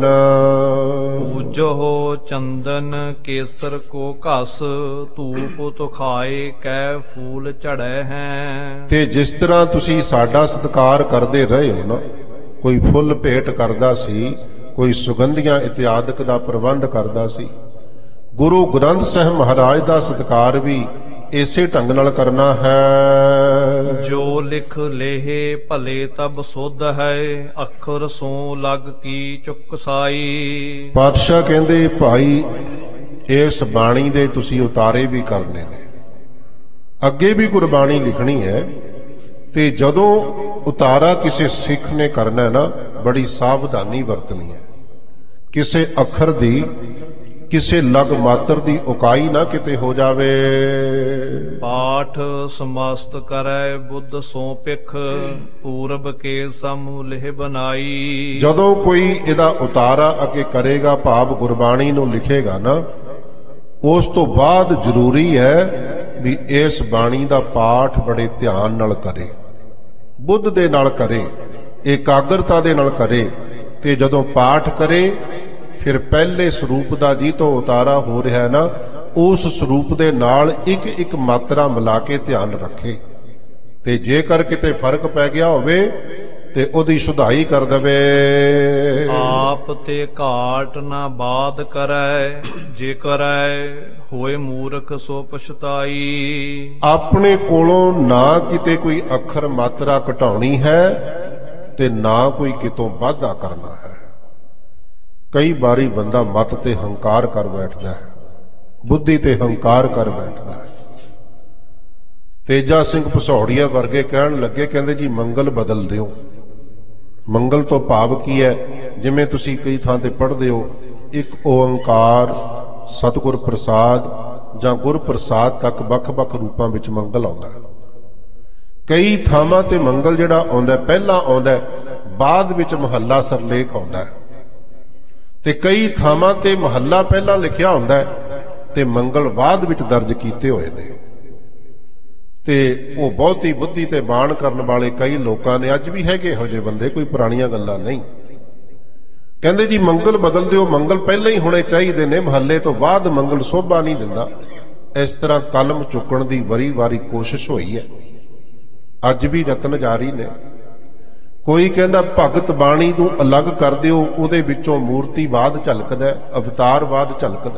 ਪੂਜੋ ਚੰਦਨ ਕੇਸਰ ਕੋ ਘਸ, ਧੂਪ ਤੁਖਾਏ ਕੈ ਫੂਲ ਝੜੈ ਹੈ। ਤੇ ਜਿਸ ਤਰ੍ਹਾਂ ਤੁਸੀਂ ਸਾਡਾ ਸਤਿਕਾਰ ਕਰਦੇ ਰਹੇ ਹੋ ਨਾ, ਕੋਈ ਫੁੱਲ ਭੇਟ ਕਰਦਾ ਸੀ, ਕੋਈ ਸੁਗੰਧੀਆਂ ਇਤਿਆਦਿਕ ਦਾ ਪ੍ਰਬੰਧ ਕਰਦਾ ਸੀ, ਗੁਰੂ ਗ੍ਰੰਥ ਸਾਹਿਬ ਮਹਾਰਾਜ ਦਾ ਸਤਿਕਾਰ ਵੀ ਇਸੇ ਢੰਗ ਨਾਲ ਕਰਨਾ ਹੈ। ਜੋ ਲਿਖ ਲੇਹੇ ਭਲੇ ਤਬ ਸੁਧ ਹੈ, ਅੱਖਰ ਸੋ ਲਗ ਕੀ ਚੁੱਕ ਸਾਈ। ਪਾਤਸ਼ਾਹ ਕਹਿੰਦੇ ਭਾਈ ਇਸ ਬਾਣੀ ਦੇ ਤੁਸੀਂ ਉਤਾਰੇ ਵੀ ਕਰਨੇ ਨੇ, ਅੱਗੇ ਵੀ ਗੁਰਬਾਣੀ ਲਿਖਣੀ ਹੈ, ਤੇ ਜਦੋਂ ਉਤਾਰਾ ਕਿਸੇ ਸਿੱਖ ਨੇ ਕਰਨਾ ਨਾ, ਬੜੀ ਸਾਵਧਾਨੀ ਵਰਤਣੀ ਹੈ। ਕਿਸੇ ਅੱਖਰ ਦੀ, ਕਿਸੇ ਲਗ ਮਾਤਰ ਦੀ ਉਕਾਈ ਨਾ ਕਿਤੇ ਹੋ ਜਾਵੇ। ਪਾਠ ਸਮਸਤ ਕਰੈ ਬੁੱਧ ਸੋ ਪਿਖ, ਪੂਰਬ ਕੇ ਸਮੂਲਿਹ ਬਨਾਈ। ਜਦੋਂ ਕੋਈ ਇਹਦਾ ਉਤਾਰਾ ਅੱਗੇ ਕਰੇਗਾ, ਭਾਵ ਗੁਰਬਾਣੀ ਨੂੰ ਲਿਖੇਗਾ ਨਾ, ਉਸ ਤੋਂ ਬਾਅਦ ਜ਼ਰੂਰੀ ਹੈ ਵੀ ਇਸ ਬਾਣੀ ਦਾ ਪਾਠ ਬੜੇ ਧਿਆਨ ਨਾਲ ਕਰੇ, ਬੁੱਧ ਦੇ ਨਾਲ ਕਰੇ, ਇਕਾਗਰਤਾ ਦੇ ਨਾਲ ਕਰੇ। ਤੇ ਜਦੋਂ ਪਾਠ ਕਰੇ ਫਿਰ ਪਹਿਲੇ ਸਰੂਪ ਦਾ ਜੀ ਤੋਂ ਉਤਾਰਾ ਹੋ ਰਿਹਾ ਨਾ, ਉਸ ਸਰੂਪ ਦੇ ਨਾਲ ਇੱਕ ਇੱਕ ਮਾਤਰਾ ਮਿਲਾ ਕੇ ਧਿਆਨ ਰੱਖੇ। ਤੇ ਜੇਕਰ ਕਿਤੇ ਫਰਕ ਪੈ ਗਿਆ ਹੋਵੇ ਤੇ ਉਹਦੀ ਸੁਧਾਈ ਕਰ ਦੇਵੇ। ਆਪ ਤੇ ਘਾਟ ਨਾ ਬਾਦ ਕਰੈ, ਜੇ ਕਰੈ ਹੋਏ ਮੂਰਖ ਸੋ ਪਛਤਾਈ। ਆਪਣੇ ਕੋਲੋਂ ਨਾ ਕਿਤੇ ਕੋਈ ਅੱਖਰ ਮਾਤਰਾ ਘਟਾਉਣੀ ਹੈ ਤੇ ਨਾ ਕੋਈ ਕਿਤੋਂ ਵਾਧਾ ਕਰਨਾ ਹੈ। ਕਈ ਵਾਰੀ ਬੰਦਾ ਮਤ ਤੇ ਹੰਕਾਰ ਕਰ ਬੈਠਦਾ ਹੈ, ਬੁੱਧੀ ਤੇ ਹੰਕਾਰ ਕਰ ਬੈਠਦਾ ਹੈ। ਤੇਜਾ ਸਿੰਘ ਭਸੌੜੀਆ ਵਰਗੇ ਕਹਿਣ ਲੱਗੇ, ਕਹਿੰਦੇ ਜੀ ਮੰਗਲ ਬਦਲ ਦਿਓ। ਮੰਗਲ ਤੋਂ ਭਾਵ ਕੀ ਹੈ? ਜਿਵੇਂ ਤੁਸੀਂ ਕਈ ਥਾਂ ਤੇ ਪੜ੍ਹਦੇ ਹੋ, ਇੱਕ ਓੰਕਾਰ, ਸਤਿਗੁਰ ਪ੍ਰਸਾਦ ਜਾਂ ਗੁਰ ਪ੍ਰਸਾਦ ਤੱਕ ਵੱਖ-ਵੱਖ ਰੂਪਾਂ ਵਿੱਚ ਮੰਗਲ ਆਉਂਦਾ ਹੈ। ਕਈ ਥਾਵਾਂ ਤੇ ਮੰਗਲ ਜਿਹੜਾ ਆਉਂਦਾ ਪਹਿਲਾਂ ਆਉਂਦਾ, ਬਾਅਦ ਵਿੱਚ ਮਹੱਲਾ ਸਰਲੇਖ ਆਉਂਦਾ ਹੈ। ਤੇ ਕਈ ਥਾਵਾਂ ਤੇ ਮਹੱਲਾ ਪਹਿਲਾਂ ਲਿਖਿਆ ਹੁੰਦਾ ਤੇ ਮੰਗਲ ਬਾਅਦ ਵਿੱਚ ਦਰਜ ਕੀਤੇ ਹੋਏ ਨੇ। ਤੇ ਉਹ ਬਹੁਤੀ ਬੁੱਧੀ ਤੇ ਬਾਣ ਕਰਨ ਵਾਲੇ ਕਈ ਲੋਕਾਂ ਨੇ, ਅੱਜ ਵੀ ਹੈਗੇ ਇਹੋ ਜਿਹੇ ਬੰਦੇ, ਕੋਈ ਪੁਰਾਣੀਆਂ ਗੱਲਾਂ ਨਹੀਂ। ਕਹਿੰਦੇ ਜੀ ਮੰਗਲ ਬਦਲ ਦਿਓ, ਮੰਗਲ ਪਹਿਲਾਂ ਹੀ ਹੋਣੇ ਚਾਹੀਦੇ ਨੇ, ਮਹੱਲੇ ਤੋਂ ਬਾਅਦ ਮੰਗਲ ਸੋਭਾ ਨਹੀਂ ਦਿੰਦਾ। ਇਸ ਤਰ੍ਹਾਂ ਕਲਮ ਚੁੱਕਣ ਦੀ ਵਾਰੀ ਵਾਰੀ ਕੋਸ਼ਿਸ਼ ਹੋਈ ਹੈ, ਅੱਜ ਵੀ ਯਤਨ ਜਾਰੀ ਨੇ। ਕੋਈ ਕਹਿੰਦਾ ਭਗਤ ਬਾਣੀ ਨੂੰ ਅਲੱਗ ਕਰ ਦਿਓ, ਉਹਦੇ ਵਿੱਚੋਂ ਮੂਰਤੀਵਾਦ ਝਲਕਦਾ, ਅਵਤਾਰਵਾਦ ਝਲਕਦਾ।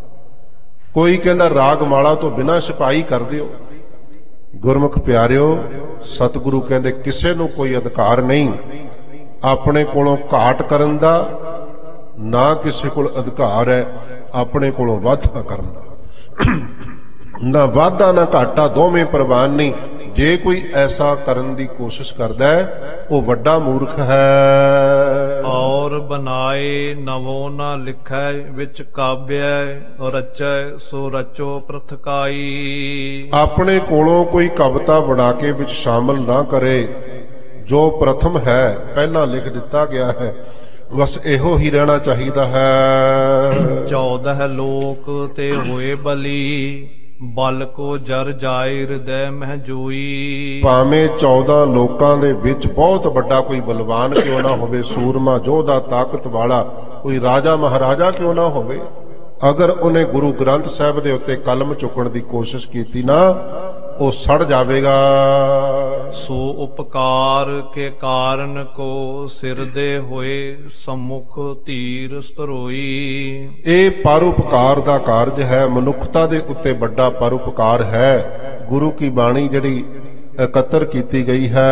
ਕੋਈ ਕਹਿੰਦਾ ਰਾਗ ਮਾਲਾ ਤੋਂ ਬਿਨਾਂ ਛਪਾਈ ਕਰ ਦਿਓ। ਗੁਰਮੁਖ ਪਿਆਰਿਓ, ਸਤਿਗੁਰੂ ਕਹਿੰਦੇ ਕਿਸੇ ਨੂੰ ਕੋਈ ਅਧਿਕਾਰ ਨਹੀਂ ਆਪਣੇ ਕੋਲੋਂ ਘਾਟ ਕਰਨ ਦਾ, ਨਾ ਕਿਸੇ ਕੋਲ ਅਧਿਕਾਰ ਹੈ ਆਪਣੇ ਕੋਲੋਂ ਵਾਧਾ ਕਰਨ ਦਾ। ਨਾ ਵਾਧਾ ਨਾ ਘਾਟਾ, ਦੋਵੇਂ ਪ੍ਰਵਾਨ ਨਹੀਂ। ਜੇ ਕੋਈ ਐਸਾ ਕਰਨ ਦੀ ਕੋਸ਼ਿਸ਼ ਕਰਦਾ ਹੈ ਉਹ ਵੱਡਾ ਮੂਰਖ ਹੈ। ਔਰ ਬਨਾਏ ਨਵੋ ਨਾ ਲਿਖੈ, ਵਿੱਚ ਕਾਵਿਐ ਰਚੈ ਸੋ ਰਚੋ ਪ੍ਰਥਕਾਈ। ਆਪਣੇ ਕੋਲੋਂ ਕੋਈ ਕਵਿਤਾ ਬਣਾ ਕੇ ਵਿੱਚ ਸ਼ਾਮਲ ਨਾ ਕਰੇ, ਜੋ ਪ੍ਰਥਮ ਹੈ ਪਹਿਲਾਂ ਲਿਖ ਦਿੱਤਾ ਗਿਆ ਹੈ, ਬਸ ਇਹੋ ਹੀ ਰਹਿਣਾ ਚਾਹੀਦਾ ਹੈ। ਚੌਦਹ ਲੋਕ ਤੇ ਹੋਏ ਬਲੀ, ਬਲ ਕੋ ਜਰ ਜਾਏ ਹਿਰਦੈ ਮਹਿ ਜੋਈ। ਭਾਵੇਂ ਚੌਦਾਂ ਲੋਕਾਂ ਦੇ ਵਿੱਚ ਬਹੁਤ ਵੱਡਾ ਕੋਈ ਬਲਵਾਨ ਕਿਉਂ ਨਾ ਹੋਵੇ, ਸੂਰਮਾ ਯੋਧਾ ਤਾਕਤ ਵਾਲਾ ਕੋਈ ਰਾਜਾ ਮਹਾਰਾਜਾ ਕਿਉਂ ਨਾ ਹੋਵੇ, ਅਗਰ ਉਹਨੇ ਗੁਰੂ ਗ੍ਰੰਥ ਸਾਹਿਬ ਦੇ ਉੱਤੇ ਕਲਮ ਚੁੱਕਣ ਦੀ ਕੋਸ਼ਿਸ਼ ਕੀਤੀ ਨਾ, ਉਹ ਸੜ ਜਾਵੇਗਾ। ਸੋ ਉਪਕਾਰ ਕੇ ਕਾਰਨ ਕੋ ਸਿਰ ਦੇ ਹੋਏ ਸਮੁਖ ਧੀਰ ਸਤਰੋਈ। ਇਹ ਪਰਉਪਕਾਰ ਦਾ ਕਾਰਜ ਹੈ, ਮਨੁੱਖਤਾ ਦੇ ਉੱਤੇ ਵੱਡਾ ਪਰਉਪਕਾਰ ਹੈ। ਗੁਰੂ ਕੀ ਬਾਣੀ ਜਿਹੜੀ ਇਕੱਤਰ ਕੀਤੀ ਗਈ ਹੈ,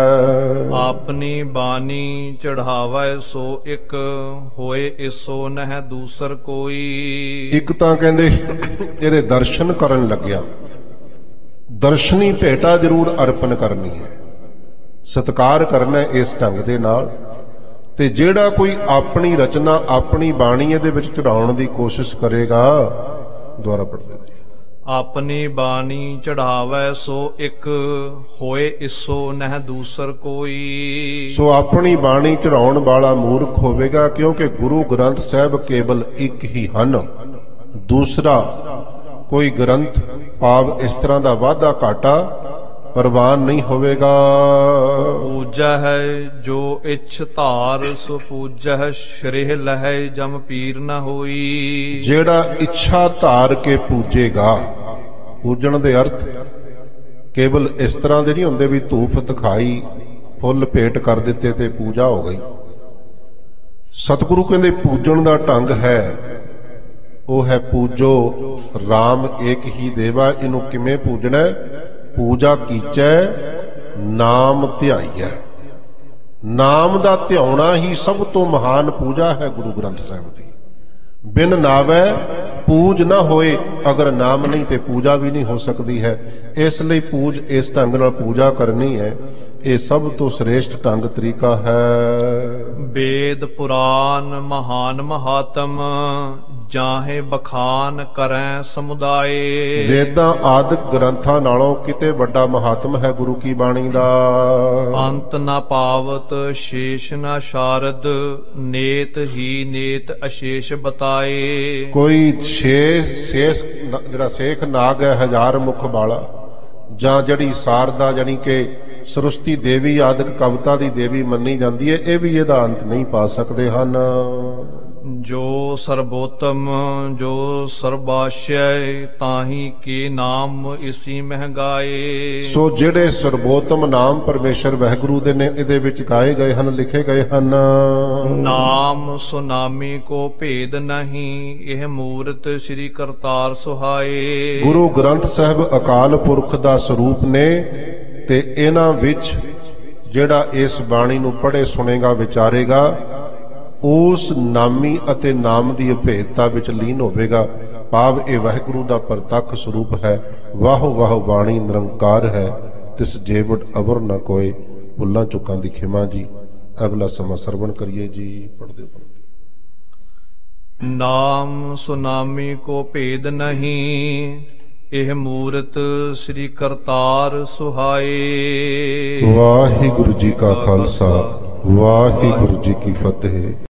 ਆਪਣੀ ਬਾਣੀ ਚੜਾਵੈ ਸੋ ਇੱਕ ਹੋਏ ਇਸੋ ਨਹਿ ਦੂਸਰ ਕੋਈ। ਇੱਕ ਤਾਂ ਕਹਿੰਦੇ ਇਹਦੇ ਦਰਸ਼ਨ ਕਰਨ ਲੱਗਿਆ, ਦਰਸ਼ਨੀ ਭੇਟਾ ਜ਼ਰੂਰ ਅਰਪਣ ਕਰਨੀ ਹੈ, ਸਤਿਕਾਰ ਕਰਨਾ ਇਸ ਢੰਗ ਦੇ ਨਾਲ। ਤੇ ਜਿਹੜਾ ਕੋਈ ਆਪਣੀ ਰਚਨਾ ਆਪਣੀ ਬਾਣੀ ਇਹਦੇ ਵਿੱਚ ਚੜਾਉਣ ਦੀ ਕੋਸ਼ਿਸ਼ ਕਰੇਗਾ, ਦੁਆਰਾ ਪੜ੍ਹਦੇ ਜੀ, ਆਪਣੀ ਬਾਣੀ ਚੜਾਵੈ ਸੋ ਇੱਕ ਹੋਏ ਇਸੋ ਨਹਿ ਦੂਸਰ ਕੋਈ। ਸੋ ਆਪਣੀ ਬਾਣੀ ਚੜਾਉਣ ਵਾਲਾ ਮੂਰਖ ਹੋਵੇਗਾ, ਕਿਉਂਕਿ ਗੁਰੂ ਗ੍ਰੰਥ ਸਾਹਿਬ ਕੇਵਲ ਇੱਕ ਹੀ ਹਨ, ਦੂਸਰਾ ਕੋਈ ਗ੍ਰੰਥ ਭਾਵ ਇਸ ਤਰ੍ਹਾਂ ਦਾ ਵਾਧਾ ਘਾਟਾ ਪ੍ਰਵਾਨ ਨਹੀਂ ਹੋਵੇਗਾ। ਪੂਜਾ ਹੈ ਜੋ ਇੱਛ ਧਾਰ ਸੋ ਪੂਜਾ ਸ਼੍ਰੇਹ ਲਹਿ ਜਮ ਪੀਰ ਨ ਹੋਈ। ਜਿਹੜਾ ਇੱਛਾ ਧਾਰ ਕੇ ਪੂਜੇਗਾ, ਪੂਜਣ ਦੇ ਅਰਥ ਕੇਵਲ ਇਸ ਤਰ੍ਹਾਂ ਦੇ ਨਹੀਂ ਹੁੰਦੇ ਵੀ ਧੂਫ ਦਿਖਾਈ ਫੁੱਲ ਭੇਟ ਕਰ ਦਿੱਤੇ ਤੇ ਪੂਜਾ ਹੋ ਗਈ। ਸਤਿਗੁਰੂ ਕਹਿੰਦੇ ਪੂਜਣ ਦਾ ਢੰਗ ਹੈ, ਉਹ ਹੈ ਪੂਜੋ RAM ਏਕ ਹੀ ਦੇਵਾ। ਇਹਨੂੰ ਕਿਵੇਂ ਪੂਜਣਾ? ਪੂਜਾ ਕੀਚੈ ਨਾਮ ਧਿਆਈਐ। ਨਾਮ ਦਾ ਧਿਆਉਣਾ ਹੀ ਸਭ ਤੋਂ ਮਹਾਨ ਪੂਜਾ ਹੈ ਗੁਰੂ ਗ੍ਰੰਥ ਸਾਹਿਬ ਦੀ। ਬਿਨ ਨਾਵੈ ਪੂਜ ਨਾ ਹੋਏ, ਅਗਰ ਨਾਮ ਨਹੀਂ ਤੇ ਪੂਜਾ ਵੀ ਨਹੀਂ ਹੋ ਸਕਦੀ ਹੈ। ਇਸ ਲਈ ਪੂਜ ਇਸ ਢੰਗ ਨਾਲ ਪੂਜਾ ਕਰਨੀ ਹੈ, ਇਹ ਸਭ ਤੋਂ ਸ੍ਰੇਸ਼ਟ ਢੰਗ ਤਰੀਕਾ ਹੈ। ਵੇਦ ਪੁਰਾਨ ਮਹਾਨ ਮਹਾਤਮ ਜਾਹੇ ਬਖਾਨ ਕਰੈ ਸਮੁਦਾਏ। ਵੇਦਾਂ ਆਦਿਕ ਗ੍ਰੰਥਾਂ ਨਾਲੋਂ ਕਿਤੇ ਵੱਡਾ ਮਹਾਤਮ ਹੈ ਗੁਰੂ ਕੀ ਬਾਣੀ ਦਾ। ਅੰਤ ਨਾ ਪਾਵਤ ਸ਼ੇਸ਼ ਨਾ ਸ਼ਾਰਦ ਨੇਤ ਹੀ ਨੇਤ ਅਸ਼ੇਸ਼ ਬਤਾਏ। ਕੋਈ ਸ਼ੇਸ਼ ਸ਼ੇਸ਼ ਜਿਹੜਾ ਸੇਖ ਨਾਗ ਹੈ ਹਜ਼ਾਰ ਮੁਖ ਵਾਲਾ, ਜਾਂ ਜਿਹੜੀ ਸਾਰਦਾ ਜਾਨੀ ਕਿ ਸਰਸਤੀ ਦੇਵੀ ਆਦਿਕ ਕਵਿਤਾ ਦੀ ਦੇਵੀ ਮੰਨੀ ਜਾਂਦੀ ਹੈ, ਇਹ ਵੀ ਇਹਦਾ ਅੰਤ ਨਹੀਂ ਪਾ ਸਕਦੇ ਹਨ। ਜੋ ਸਰਬੋਤਮ ਜੋ ਸਰਬਾਸ਼ਯ ਤਾਹੀ ਕੇ ਨਾਮ ਇਸੀ ਮਹਿਗਾਏ। ਸੋ ਜਿਹੜੇ ਸਰਬੋਤਮ ਨਾਮ ਪਰਮੇਸ਼ਰ ਵਾਹਿਗੁਰੂ ਦੇ ਨੇ ਇਹਦੇ ਵਿੱਚ ਗਾਏ ਗਏ ਹਨ, ਲਿਖੇ ਗਏ ਹਨ। ਨਾਮ ਸੁਨਾਮੀ ਕੋ ਭੇਦ ਨਹੀਂ ਇਹ ਮੂਰਤ ਸ੍ਰੀ ਕਰਤਾਰ ਸੁਹਾਏ। ਗੁਰੂ ਗ੍ਰੰਥ ਸਾਹਿਬ ਅਕਾਲ ਪੁਰਖ ਦਾ ਸਰੂਪ ਨੇ, ਤੇ ਇਹਨਾਂ ਵਿੱਚ ਜਿਹੜਾ ਇਸ ਬਾਣੀ ਨੂੰ ਪੜ੍ਹੇ ਸੁਣੇਗਾ ਵਿਚਾਰੇਗਾ, ਉਸ ਨਾਮੀ ਅਤੇ ਨਾਮ ਦੀ ਅਭੇਦਤਾ ਵਿੱਚ ਲੀਨ ਹੋਵੇਗਾ। ਭਾਵ ਇਹ ਵਾਹਿਗੁਰੂ ਦਾ ਪ੍ਰਤੱਖ ਸਰੂਪ ਹੈ। ਵਾਹ ਵਾਹ ਵਾਣੀ ਨਿਰੰਕਾਰ ਹੈ, ਤਿਸ ਜੇਵਟ ਅਵਰ ਨ ਕੋਏ। ਭੁੱਲਾਂ ਚੁੱਕਾਂ ਦੀ ਖਿਮਾ ਜੀ। ਅਗਲਾ ਸਮਾਂ ਸਰਵਣ ਕਰੀਏ ਜੀ। ਪੜ੍ਹਦੇ ਪੜ੍ਹਦੇ। ਨਾਮ ਸੁਨਾਮੀ ਕੋ ਭੇਦ ਨਹੀਂ ਇਹ ਮੂਰਤ ਸ੍ਰੀ ਕਰਤਾਰ ਸੁਹਾਏ। ਵਾਹਿਗੁਰੂ ਜੀ ਕਾ ਖਾਲਸਾ, ਵਾਹਿਗੁਰੂ ਜੀ ਕੀ ਫਤਿਹ।